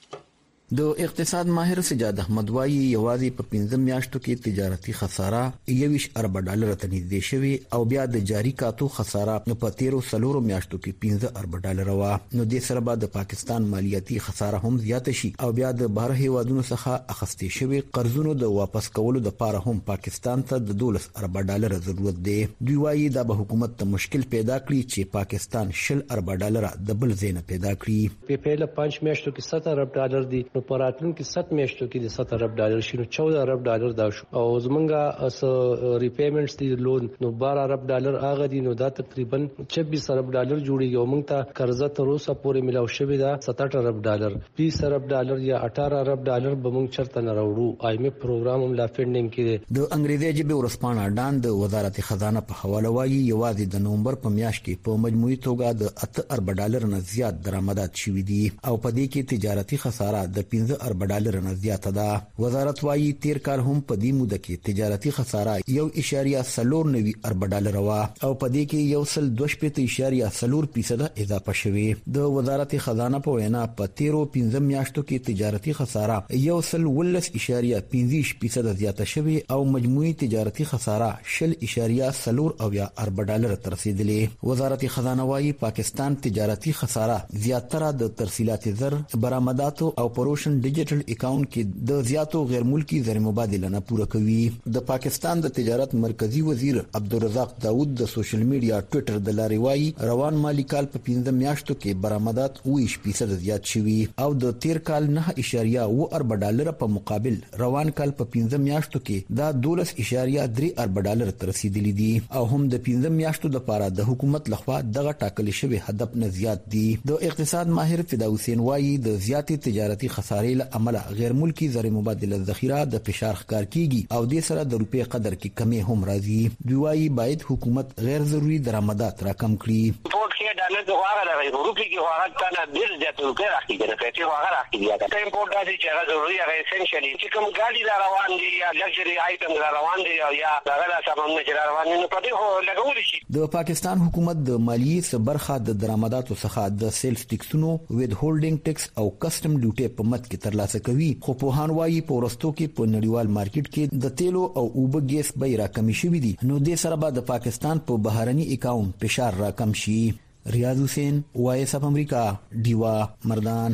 د اقتصاد ماهر سجاد احمد وايي یوازې په پنځه میاشتو کې تجارتي خساره یویش ارب ډالر ته نږدې شوی او بیا د جاری کاتو خساره په تیرو سلورو میاشتو کې پنځه ارب ډالر وا. نو د سره بعد د پاکستان مالیاتي خساره هم زیات شي او بیا د بهر هیوادونو څخه اخستې شوی قرضونو د واپس کولو لپاره هم پاکستان ته د دولس ارب ډالر ضرورت دی. دوی وايي دا به حکومت ته مشکل پیدا کړي چې پاکستان شل ارب ډالر د بل زینه پیدا کړي.
په پیله پنځه میاشتو کې سات ارب ډالر دي په راتلونکو سات میاشتو کې د سات ارب ډالر شي نو چودہ ارب ډالر دا شو او زمونږه اس ریپیمنټس دي لون نو بارہ ارب ډالر هغه دي نو دا تقریبا چھبیس ارب ډالر جوړیږي او موږ ته قرضه تر اوسه پورې ملاو شوی دا ستاسو ارب ډالر بیس ارب ډالر یا اٹھارہ ارب ډالر به موږ چرته نه راوړو. آی ایم ایف پروګرام هم لا فنډینګ کړي.
د انګریزي ژبې ورسپانه ډان د وزارت خزانه په حواله وايي یوازې د نومبر په میاشت کې په مجموعي توګه د اته ارب ډالر نه زیات درآمدات شوي دي او په دې کې تجارتي خساره د پنځه ارب ډالر نه زیاته ده. وزارت وايي تیر کال هم په دې موده کې تجارتي خساره یو اشاریه سلور نوي ارب ډالر وا او په دې کې یو سل دوه شپږ اشاریه سلور فیصد اضافه شوه. د وزارت خزانه په وینا په تیرو پنځه میاشتو کې تجارتي خساره یو سل ولس اشاریه پنځه فیصد زیاته شوه او مجموعي تجارتي خساره شل اشاریه سلور او یا ارب ډالر تر رسیدلې. وزارت خزانه وايي پاکستان تجارتي خساره زیاتره د ترسیلات زر برآمدات او پروشن ډیجیټل اکاونټ کې د زیاتو غیر ملکی زر مبادله نه پوره کوي. د پاکستان د تجارت مرکزی وزیر عبدالرزاق داود د سوشل میډیا ټوئیټر د لارې وايي روان مالی کال په پنځه میاشتو کې برآمدات اوه فیصد زیات شوي او د تیر کال نه اشاریه اوه ارب ډالر په مقابل روان کال په پنځه میاشتو کې دا دولس اشاریه درې ارب ډالر تر رسیدلی دي او هم د پنځه میاشتو لپاره د حکومت لخوا دغه ټاکل شوی هدف نه زیات دي. د اقتصاد ماهر فدا حسین وايي د زیاتې تجارتي خسارې له امله غیر ملکی زر مبادله ذخیره د فشار ښکار کیږي او د سره د روپې قدر کې کمی هم راځي. دوی وايي باید حکومت غیر ضروري درآمدات راکم کړي.
پورت کې ډالر د واغه راغی روپې کې واغه کنه ډیر زیات روپې راځي کنه پیسې واغه راځي یا د امپورټ راځي چې هغه ضروري هغه اسنشلی چې کوم ګاډي را روان دي یا لګژري آیټم را روان دي او یا هغه سامان نه را روان دي نو پدې هو لګول شي. د
پاکستان حکومت د مالیې برخه د درآمداتو څخه د سیلز ټیکسونو وید هولډینګ ټیکس او کسٹم ډیوټي په مد کې ترلاسه کوي. خو په هان وايي په ورستو کې په نړیوال مارکیټ کې د تیلو او اوبه ګیس بیه راکمې شوې دي نو د سره بعد د پاکستان په بهرني اکاونټ فشار راکم شي. ریاض حسین وایس اف امریکا دیوا مردان.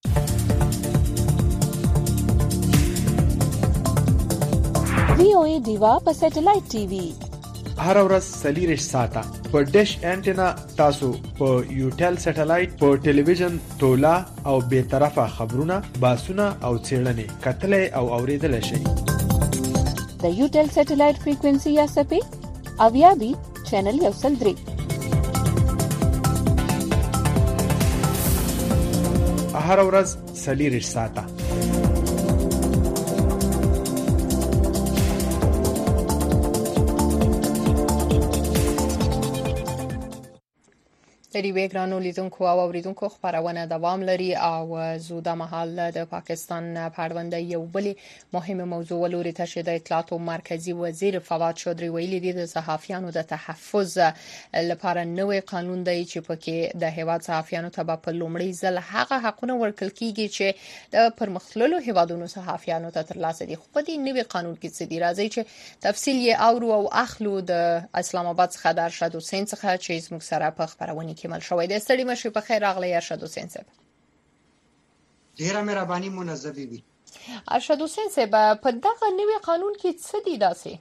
وی او ای دیوا په سټلایټ ټي وي
هر ورځ سلیریش ساته په ډیش انټینا تاسو په یوټل سټلایټ په ټلویزیون تولا او به طرفه خبرونه باسونه او چیرلنې کتلې او اوریدل شي.
د یوټل سټلایټ فریکوئنسي یا سپی اویا بي چینل یو سل درې
هر ورځ سلیریش ساته.
د ریوې ګرانو لیدونکو او اوریدونکو خبرونه دوام لري او زو د مهال د پاکستان پړوند یو بل مهمه موضوع ولوري ته چې د اطلاعات مرکزی وزیر فواد چودري ویلي دي د صحافیانو د تحفظ لپاره نوې قانون دی چې پکې د هیواد صحافیانو ته په لومړي ځل هغه حقونه ورکړل کیږي چې د پرمختللو هیوادونو صحافیانو ته ترلاسه دي. خو په دې نوې قانون کې څه دي راځي چې تفصیل یې اورو او اخلو د اسلام آباد څخه د ارشد حسین څخه چې زموږ سره په خبرونه کې مل شوې ده. ستړي مشه په خیر راغلی ارشد حسین صاحب.
ډیره مهرباني منظمي وي.
ارشد حسین صاحب په دغه نوې قانون کې څه دي داسې؟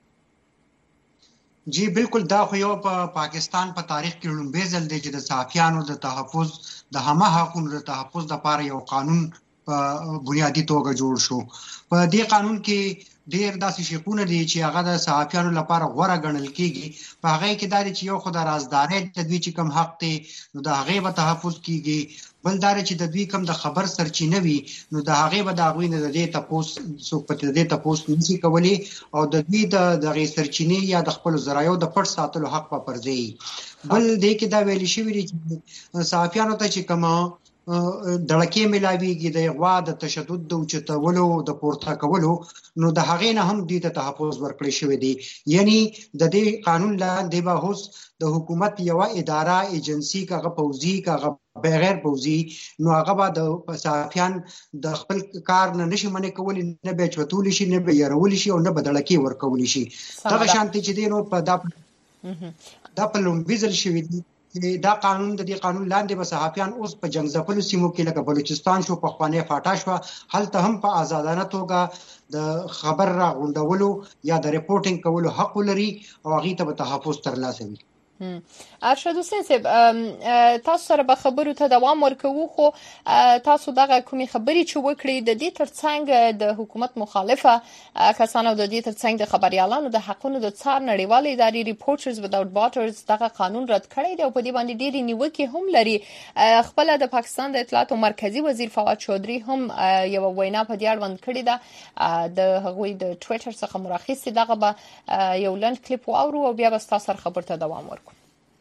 جی بالکل دا خو یو په پا پاکستان په پا تاریخ کې لومړی ځل دی چې د صحافیانو د تحفظ د همه حقوقو د تحفظ لپاره یو قانون په بنیادی توګه جوړ شو. په دې قانون کې ډیر داسې شیونه دي چې هغه د صحافیانو لپاره غوړه ګڼل کیږي. په هغه کې دا چې یو خدای رازداري د دوی چې کوم حق دی نو د هغه به تحفظ کیږي. بلدار چې د دوی کم د خبر سرچینه وي نو د هغه به د غوی نه د دې تاسو سو پته دې تاسو نشي کولی او د دوی د دغه سرچینه یا د خپل ذرایو د پټ ساتلو حق په پرځي. بل دې کې دا ویل شوی چې صحافیانو ته چې کومه دړکې ملاويږي د غوا د تشدد د اوچتولو د پورته کولو نو د هغې نه هم دې ته تحفظ ورکړی شوی دی. یعنی د دې قانون لاندې به اوس د حکومت یو اداره ایجنسی کاغه پوزي کاغه بغیر پوزي نو هغه به د صحافیان د خپل کار نه نشي منې کولی نه به چوتول شي نه به يرول شي او نه به دړکې ورکول شي. دا شانتي چې دی نو په دا دا په لومبي ځل شوی دی. دا قانون د دې قانون لاندې به صحافیان اوس په جنگ ځپلو سیمو کې لکه بلوچستان شو په خوانې فاټا شو هلته هم په آزادانه توګه د خبر را غونډولو یا د ریپورتینګ کولو حق لري او هغه ته به تحفظ ترلاسه وي.
ارشد حسین صاحب تاسو سره به خبرو ته دوام ورکوو خو تاسو دغه کومي خبري چې وکړي د دې ترڅنګ د حکومت مخالفه کسانو د دې ترڅنګ د خبريالانو د حقونو د څار نړیوال ادارې ریپورټرز وداوټ بارډرز دغه قانون رد کړی دی او په دې باندې ډېری نیوکې هم لري. خپل د پاکستان د اطلاعات مرکزی وزیر فواد چودري هم یو وینا په دې اړوند کړې ده د هغوی د ټوئیټر څخه مراخص دغه به یو لند کلیپ واورو او بیا به تاسو سره خبر ته دوام ورکو.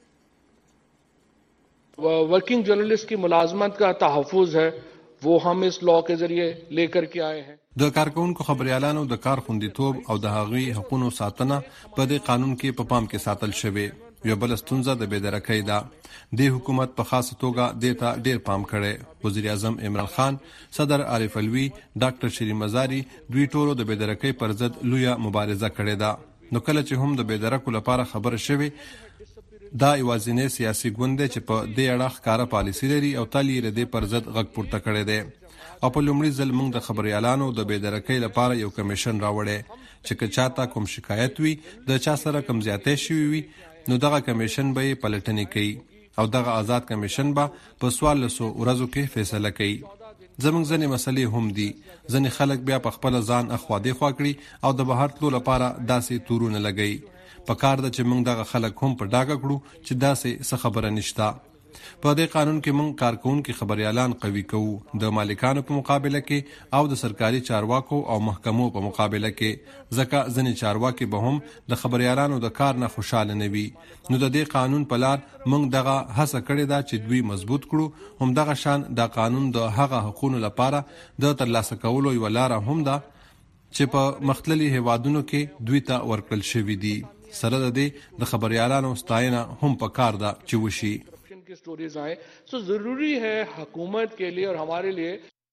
Working journalist की मुलाजमत का तहफ़्फ़ुज़ है वो हम इस लॉ के जरिए लेकर के आए हैं.
د کارکونکو خبريالانو د کار خوندیتوب او د هغوی حقوقو ساتنه په دې قانون کې په پام کې ساتل شوی. یو بل ستونزه د بېدرکۍ ده. د حکومت په خاصه توګه دیتا ډیر پام کړي. وزیر اعظم عمران خان، صدر عارف الوی، ډاکټر شری مزاری دوی ټولو د بېدرکۍ پر ضد لویه مبارزه کړې ده. نو کله چې هم د بېدرکو لپاره خبره شوی دا یوازینی سیاسي ګوند چې په دې اړه ښکارا پالیسي لري او تل یې د پر ضد غږ پورته کړی دی. او په لومړي ځل موږ د خبريالانو د بېدرکۍ لپاره یو کمیشن راوړی چې که چاته کوم شکایت وي د چا سره کم زیاتې شوی وي نو دغه کمیشن به یې پلټنې کوي او دغه آزاد کمیشن به په څوارلسو ورځو کې فیصله کوي. زموږ ځینې مسلې هم دي. ځینې خلک بیا په خپل ځان اخوا دېخوا کړي او د بهر تلو لپاره داسې تورونه لګوي. په کار ده چې موږ دغه خلک هم په ډاګه کړو چې داسې څه خبره نشته. په دې قانون کې موږ کارکونکو خبريالان قوي کوو د مالکانو په مقابله کې او د سرکاري چارواکو او محکمو په مقابله کې. ځکه ځینې چارواکي به هم د خبريالانو د کار نه خوشاله نه وي. نو د دې قانون په لار موږ دغه هڅه کړې ده چې دوی مضبوط کړو. هم دغه شان د قانون د هغه حقوقو لپاره د ترلاسه کولو یو لار هم ده چې په مختلفو هیوادونو کې دوی ته ورکړل شوی دي. سره د دې د خبريالانو ستاینه هم په کار ده چې وشي.
की स्टोरीज आए सो जरूरी है हुकूमत के लिए और हमारे लिए.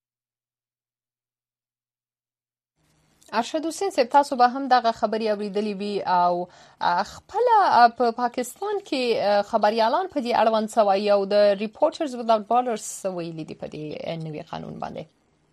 ارشد حسین صاحب تاسو به هم دغه خبري اوریدلې وي او خپل په پاکستان کې خبريالان په دې اړوند سوي او د ریپورټرز وداوټ بارډرز ویلي دي په دې نوي قانون باندې.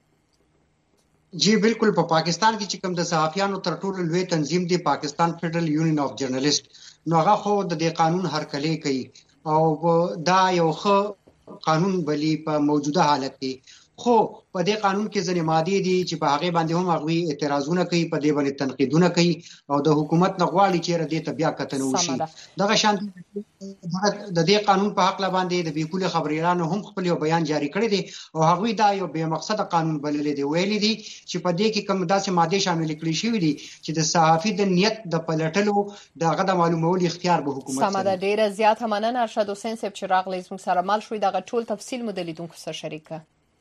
جی بالکل په پاکستان کې چې کوم د صحافیانو تر ټولو لوی تنظیم دی پاکستان فدرل یونین اف جرنالست نو هغه خو د دې قانون هرکلی کوي او دا یو ښه قانون بلی په موجوده حالت کې. خو په دې قانون کې ځینې ماده دي چې په هغه باندې هم هغه اعتراضونه کوي په دې باندې تنقیدونه کوي او د حکومت نه غواړي چې ردی ته بیا کتنه وشي. دغه شان د دې قانون په حق باندې د بیکول خبريالانو هم خپل یو بیان جاری کړی دی او هغه دا یو به مقصد قانون بللی دی. ویلي دي چې په دې کې کوم داسې ماده شامل کړي شوی دي چې د صحافي د نیت د پلټلو دغه د معلومولو اختیار به حکومت
سره. سمه ډیره زیاته مننه ارشد حسین صاحب چې راغلی زموږ سره مال شوي دغه ټول تفصیل مو د لیدونکو سره شریک.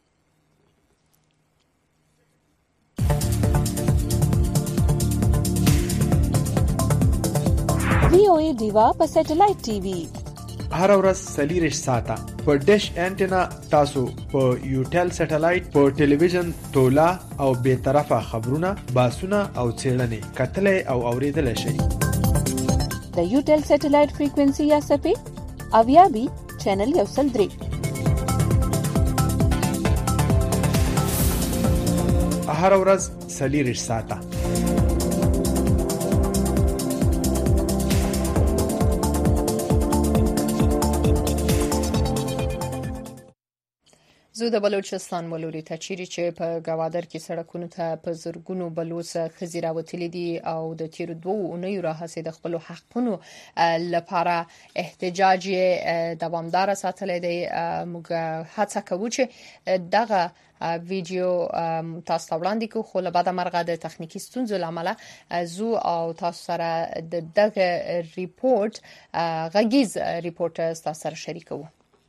وی او ای دیوا په سټلایټ ټي وي
هر ورځ سلیریش ساته په ډیش انټینا تاسو په یوټل سټلایټ په ټلویزیون تولا او به طرفه خبرونه باسونه او چیرنې کتلې او اوریدل شي.
د یوټل سټلایټ فریکوئنسي یا سپی اویا بي چینل یو سل درې
هر ورځ سلیریش ساته.
زه ځو د بلوچستان ولوري ته چیرې چې په گوادر کې سړکونو ته په زرګونو بلوڅ خزي راوتلي دي او د تیر دوه اونیو راهیسې د خپل حقونو لپاره احتجاج دوامدار ساتل دي. موږ هڅه کوو چې دغه ویډیو تاسو ته وړاندې کوو، خو له بعده مرغه د تخنیکی ستونزو لامل زو او تاسو سره د دغه ریپورت غږیز ریپورت تاسو سره شریکوو.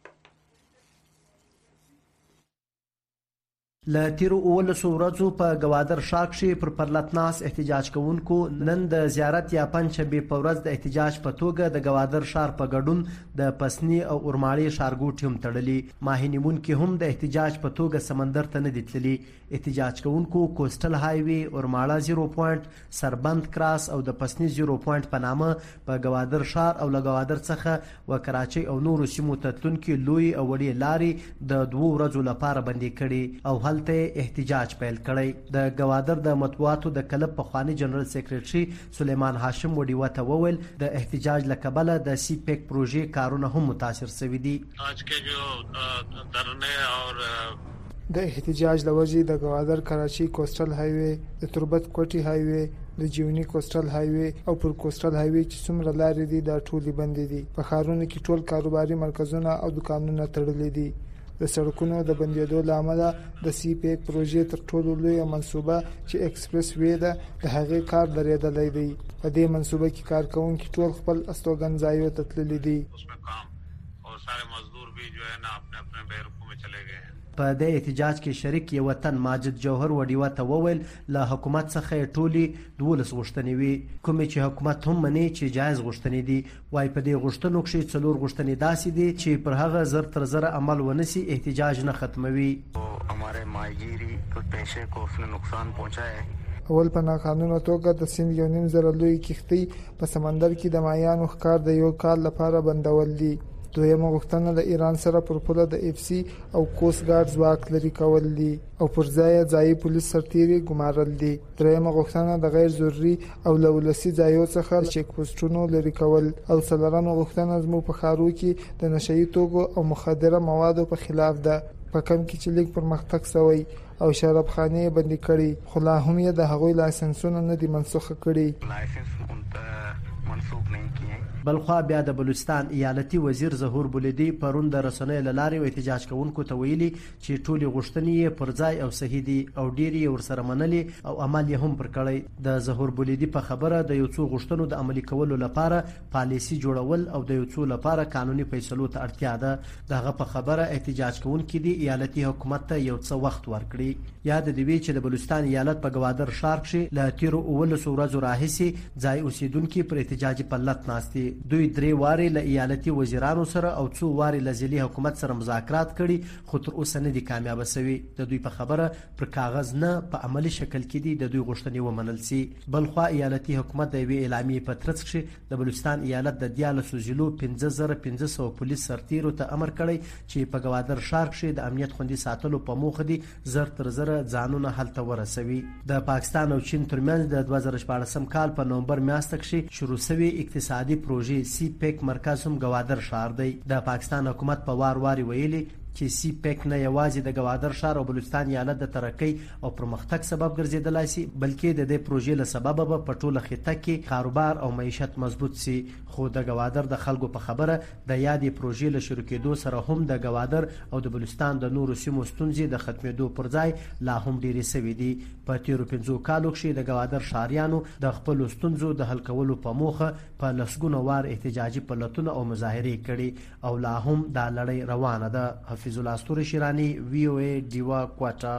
له تیرو اولسو ورځو په گوادر ښار کښې پر پرلتناس احتجاج کوونکو نن د زیارت یا پنجشنبې په ورځ د احتجاج په توګه د گوادر ښار په ګډون د پسني او اورماړي ښارګوټي هم تړلي. ماهینیمونکي هم د احتجاج په توګه سمندر ته نه دي تللي. احتجاج کوونکو کوسټل هایوي، اورماړه زیرو پوینټ، سربند کراس او د پسني زیرو پوینټ په نامه په گوادر ښار او له گوادر څخه و کراچۍ او نورو سیمو ته تلونکي لوی او وړې لارې د دوو ورځو لپاره بندي کړي او هلته احتجاج پیل کړی. د گوادر د مطبوعاتو د کلب پخوانی جنرال سیکریټري سلیمان هاشم وډیوه ته وویل د احتجاج له کبله د سی پیک پروژې کارونه هم متاثر شوي دي.
آج کے جو دھرنے اور
د احتجاج لوجې د گوادر کراچي کوسټل هایوي، د تربت کوټي هایوي، د جیونی کوسټل هایوي او پر کوسټل هایوي چې څومره لارې دي دا ټولې بندې دي. په ښارونو کې ټول کاروباري مرکزونه او دکانونه تړلي دي. د سړکونو د بندېدو له امله د سی پیک پروژې تر ټولو لویه منصوبه چې ایکسپریس وی ده د هغې کار درېدلی دی. په دې منصوبه کې کارکوونکي ټول خپل استوګن ځایونو ته تللي دي.
په د احتجاج کې شریک یو وطن ماجد جوهر وډیوه ته وویل له حکومت څخه ټولي دولس غوښتنې وي، کومې چې حکومت هم مني چې جایز غوښتنې دي. وای په دې غوښتنو کښې څلور غوښتنې داسې دي چې پر هغه زر تر زره عمل ونسي احتجاج نه ختموي.
हमारे माहीगीरी और पेशे को उसने नुकसान पहुंचा है.
اول په ناقانونه توګه د سیند یو نیم زره لوی کښتۍ په سمندر کې د ماهیانو ښکار د یو کال لپاره بندول دي. دویمه غوښتنه د ایران سره پر پوله د اف سی او کوست ګارد ځواک لري کول دي او پر ځای ځای پولیس سرتیري ګمارل دي. دریمه غوښتنه د غیر ضروري او لولسي ځایو څخه چیک پوسټونو لري کول او څلورمه غوښتنه زموږ په ښارو کې د نشهیي توکو او مخدره موادو په خلاف ده. په کم کې چې لیک پرمختګ شوی او شراب خانې بندي کړي، خو لا هم یې د هغوی لایسنسونه نه دي منسوخ کړي.
بلخوا بیا د بلوچستان ایالتي وزیر ظهور بولیدي پرون د رسنیو له لارې احتجاج کوونکو ته ویلي چې ټولې غوښتنې یې پر ځای او صحیح دي او ډېر یې ورسره منلي او عمل یې هم پر کړی. د ظهور بولیدي په خبره د یو څو غوښتنو د عملي کولو لپاره پالیسي جوړول او د یو څو لپاره قانوني فیصلو ته اړتیا ده. دغه په خبره احتجاج کوونکي دي ایالتي حکومت ته یو څه وخت ورکړي. یاد دی چې د بلوچستان ایالت په گوادر ښار کښې له تیرو اوولسو ورځو راهیسې ځای اوسیدونکي پر احتجاجي پلت ناست دي. دوی درې وارې له ایالتي وزیرانو سره او څو وارې له ځلي حکومت سره مذاکرات کړي، خو تر اوسه نه دي کامیابه شوي. د دوی په خبره پر کاغذ نه په عملي شکل کې دي د دوی غوښتنې ومنل سي. بلخوا ایالتي حکومت د یوې اعلامیې په ترڅ کښې د بلوچستان ایالت د دیارلسو ضلعو پنځه زره پنځه سوه پولیس سرتیرو ته امر کړی چې په گوادر ښار کښې د امنیت خوندي ساتلو په موخه دي زر تر زره ځانونه هلته ورسوي. د پاکستان او چین ترمنځ د دوه زره شپاړسم کال په نومبر میاشته کښې شروع شوې اقتصادي پروژې سی پیک مرکز هم گوادر ښار دی. د پاکستان حکومت په وار وار ویلي چې سی پیک نه یوازې د گوادر ښار او بلوچستان ایالت د ترقۍ او پرمختګ سبب ګرځېدلی سي، بلکې د دې پروژې له سببه به په ټوله خطه کې کاروبار او معیشت مضبوط سي. خو د گوادر د خلکو په خبره د یادې پروژې له شروع کېدو سره هم د گوادر او د بلوچستان د نورو سیمو ستونزې د ختمېدو پر ځای لا هم ډېرې سوي دي. په تیرو پنځو کالو کښې د گوادر ښاریانو د خپلو ستونزو د حل کولو په موخه په لسګونو وار احتجاجي پلتونه او مظاهرې کړي او لا هم دا لړۍ روانه ده. حفیظ الله استور شیرانی، وی او ای، دیوا کوټا.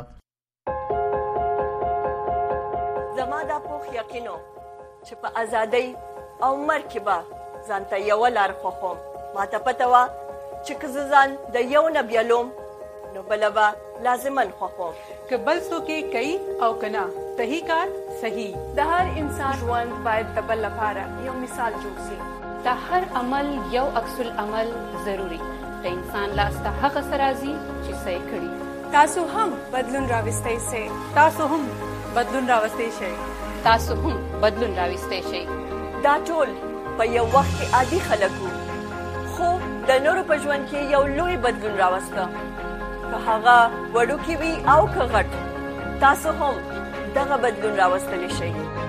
زما دا پوخ یقینو چې په ازادۍ او مرګ کې به ځانته یوه لار خوښوم. ماته پته وه چې که زه ځان د یو نه بیلوم نو بله به لازما خوښوم.
که بل څوک یې کوي او که نه، صحیح کار صحیح.
د هر انسان ژوند باید د بل لپاره یو مثال جوړ شي. د هر عمل یو عکس العمل ضروري. د انسان لاس ته هغه څه راځي چې څه یې کړي. تاسو هم بدلون راوستی شئ.
تاسو هم بدلون راوستی شئ.
تاسو هم بدلون راوستی شئ.
دا ټول په یو وخت کې عادي خلک وو، خو د نورو په ژوند کې یو لوی بدلون راوسته. که هغه وړوکی وي او که غټ، تاسو هم دغه بدلون راوستلی شئ.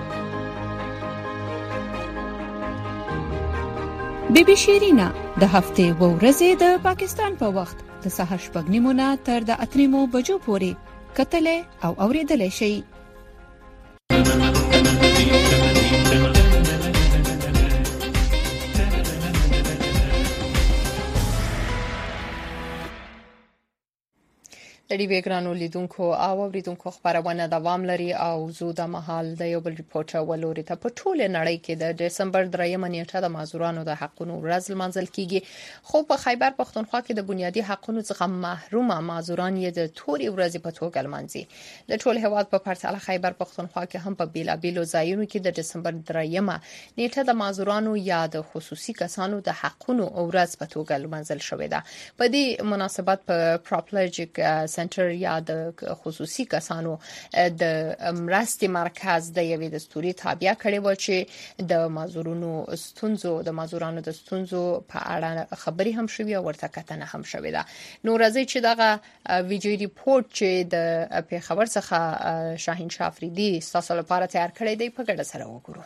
بی بی شیرینا د هفتې و ورځې د پاکستان په وخت د سهار شپږ نیمو نه تر د اته نیمو بجو پورې کتلې او اورېدلې شئ.
د ډي وی ګرانو لیدونکو او اوریدونکو خبرونه دوام لري او زو د محل د یو بل ریپورټ ولوري ته په ټوله نړۍ کې د دسمبر دریمه نیټه د مازورانو د حقونو ورځ لمانځل کیږي، خو په خیبر پختونخوا کې د بنیادي حقونو څخه محرومه مازوران یې د توري ورځې په توګه لمانځي. د ټول هواد په پرتله خیبر پختونخوا کې هم په بیلابیلو ځایونو کې د دسمبر دریمه نیټه د مازورانو یا د خصوصي کسانو د حقونو ورځ په توګه لمانځل شوې ده. په دې مناسبت په پراپلوجیک سنټر یا د خصوصي کسانو د مرستې مرکز د یوې دستوري تابع کړي و چې د مازورونو ستونزو د مازورانو د ستونزو په اړه خبري هم شوې او ورته کتنه هم شوې ده. نو راځي چې دغه ویډیو ریپورت چې د پیښور څخه شاهین شافریدي تاسو لپاره تیار کړی دی په ګډه سره وګورو.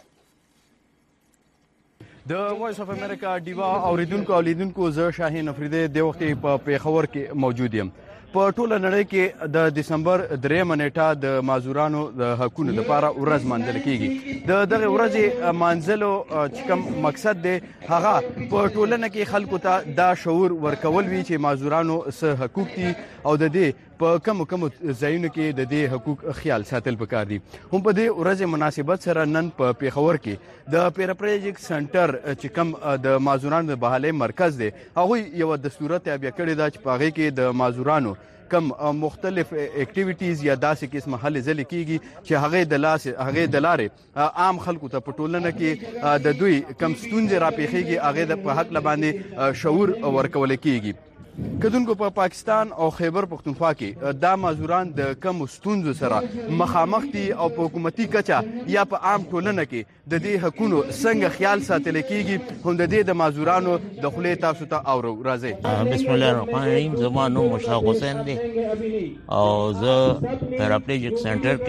د وایس اف امریکا دیوا اوریدونکو اولیدونکو زه شاهین افریدی د وخت په پیښور کې موجود یم. په ټوله نړۍ کې د دسمبر دریمه نیټه د مازورانو د حقونو لپاره ورځ مانځل کیږي. د دغه ورځې مانځلو چې کوم مقصد دی هغه په ټولنه کې خلکو ته دا شعور ورکول وی چې مازورانو څه حقوق دي او د دې په کوم کوم ځایونو کې د دې حقوق خیال ساتل پکار دي. هم په دې ورځې مناسبت سره نن په پیښور کې د پیراپلیجیک سنټر چې کوم د مازورانو د بحالۍ مرکز دی هغه یو دستور تابع کړی دا چې په هغه کې د مازورانو کم مختلف اکټیویټیز یا داسې قسمه هلې ځلې کیږي چې هغه د لاس هغه د لارې عام خلکو ته په ټولنه کې د دوی کم ستونزې راپېښېږي هغه د په حق لباندې شعور ورکول کیږي. کدونکو په پاکستان او خیبر پختونخوا کې دا مازوران د کم ستونزو سره مخامخ دي او په حکومتي کچه یا په عام ټولنه کې د دې حقونو څنګه خیال ساتل کیږي هم د دې د مازورانو د خلې تاسو ته اورو. راځي.
بسم الله الرحمن الرحیم. زما نوم مشتاق حسین دی او زه پیراپلیجیک سنټر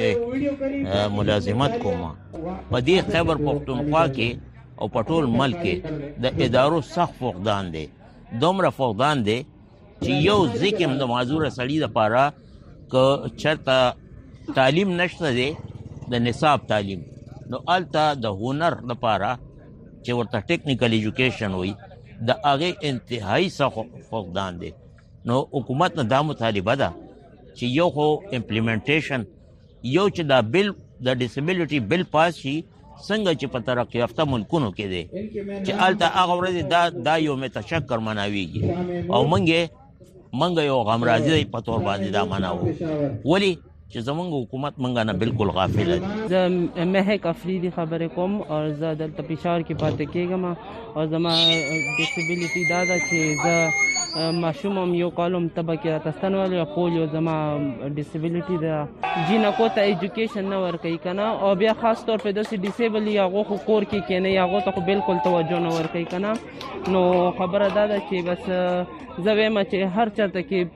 کې ملازمت کوم. په دې خیبر پختونخوا کې او په ټول ملک کې د ادارو سخت فقدان دی. دومره فقدان دی چې یو ځکه د معذور سړي لپاره که چرته تعلیم نشته دی د نصاب تعلیم نو الته د هنر لپاره چې ورته ټیکنیکل ایجوکیشن وي د هغې انتهایی سخت فقدان دی. نو حکومت نه دا مطالبه ده چې یو خو امپلیمنټیشن یو چې دا بل د ډیسیبلیټي بل پاس شي څنګه چې په ترقی یافته ملکونو کې دی چې الته هغه ورځ دا دا یو متشکر مناویږي او منګه منګه یو غمرازي دی په تور باندې دا مناو ولی چې زمونږ حکومت منګه نه بالکل غافل دی.
زه مهک افریدي خبرې کوم او زه دلته پېښور کې پاتې کېږم او زما ډیسیبلیټي دا ده چې زه ماشوم هم یو کال هم تبه کې راته ستنولی او پولیو زما ډیسیبلیټي ده. جینکو ته ایجوکیشن نه ورکوي که نه او بیا خاص طور په داسې ډیسیبل وي هغو خو کور کې کښېنوي هغو ته خو بالکل توجه نه ورکوي که نه. نو خبره دا ده چې بس زه وایم چې هر چېرته کې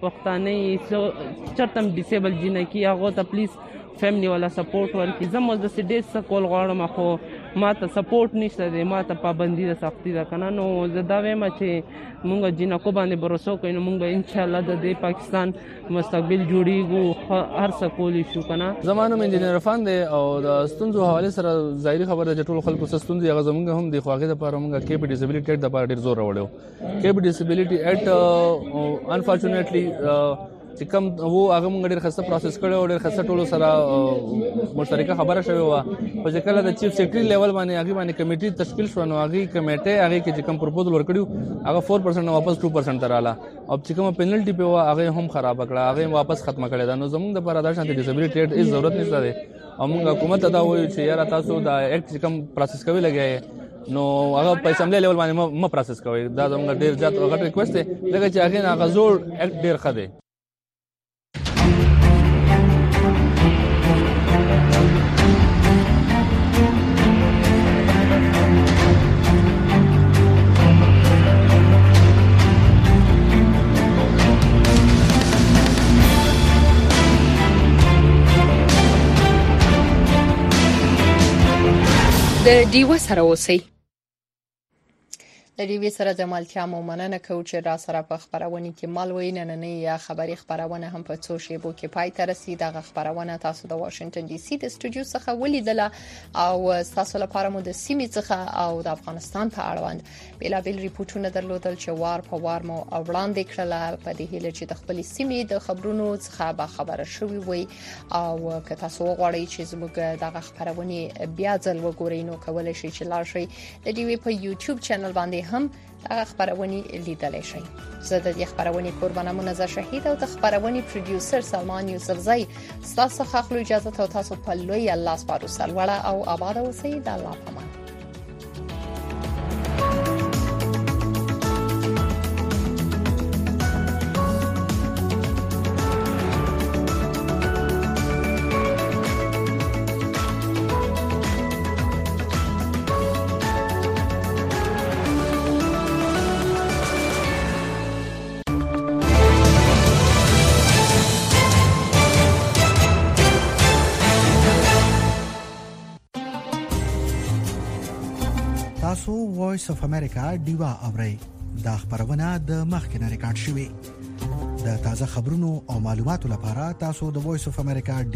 پښتانه چېرته هم ډیسیبل جینکي هغو ته پلیز فیملی والا سپورټ ورکړي. زه مو داسې ډېر څه کول غواړم خو ما ته سپورټ نشته دی ما ته پابندي ده سختي ده که نه. نو زه دا وایم چې مونږ جینکو باندې بروسه وکړو نو مونږ به انشاءالله د دې پاکستان مستقبل جوړېږو هر څه کولی شو که نه.
زما نوم انجینر عرفان دی او د ستونزو حوالې سره ظاهري خبره ده چې ټولو خلکو څه ستونزې هغه زمونږ هم دي خو هغې دپاره مونږ کیپ ډیسیبلیټي ایکټ دپاره ډېر زور راوړی و. کیپ ډیسیبلیټي ایکټ انفارچونیټلی چې کوم وو هغه موږ ډېر ښایسته پروسس کړی و ډېر ښایسته ټولو سره مشترکه خبره شوې وه. خو چې کله د چیف سیکرټري لیول باندې هغې باندې کمیټي تشکیل شوه نو هغې کمیټۍ هغې کې چې کوم پروپوزل ورکړي وو هغه فور پرسنټ نه واپس ټو پرسنټ ته راله او چې کومه پینلټي پې وه هغه هم خرابه کړه هغه هم واپس ختمه کړې ده. نو زموږ دپاره دا شانتې ډیسیبلیټي ایکټ هېڅ ضرورت نشته دی او موږ حکومت ته دا وایو چې یاره تاسو دا ایکټ چې کوم پروسس کوي لګیا نو هغه په اسمبلی لیول باندې مه پروسس کوئ. دا زموږ ډېر زیات غټ ریکویسټ دی ځکه چې هغې نه هغه زوړ ایکټ ډېر ښه دی.
د ډیوه سره اوسئ. د ډیوی سره د مالتیا مو مننه کوم چې را سره په خبرونه کې مالوي نننې یا خبري خبرونه هم په څو شیبو کې پای ته رسیدي. دغه خبرونه تاسو د واشنگټن ډي سي د استودیو څخه ولیدله او تاسو لپاره مو د سیمې څخه او د افغانستان په اړوند بلابل ریپورتونه درلودل چې وار په وار مو وړاندې کړل په دې هیله چې د خپل سیمې د خبرونو څخه به خبره شوي وي او که تاسو غواړئ چې زموږ دغه خبرونه بیا ځل وګورئ نو کولای شئ چې لاړ شئ د ډیوی په یوټیوب چینل باندې هم هغه خبرونه لیدلای شئ. زه د دې خبرونه قربانه منزه شهید او د خبرونه پروډوسر سلمان یوسفزئی تاسو څخه خپل اجازه ته تاسو په لوی الله سپارو سلوړه او آباد اوسئ. د الله پامان.
تاسو وایس اف امریکا ډیوا اورئ. دا خبرونه د مخکنه ریکارډ شوې. د تازه خبرونو او معلوماتو لپاره تاسو د وایس اف امریکا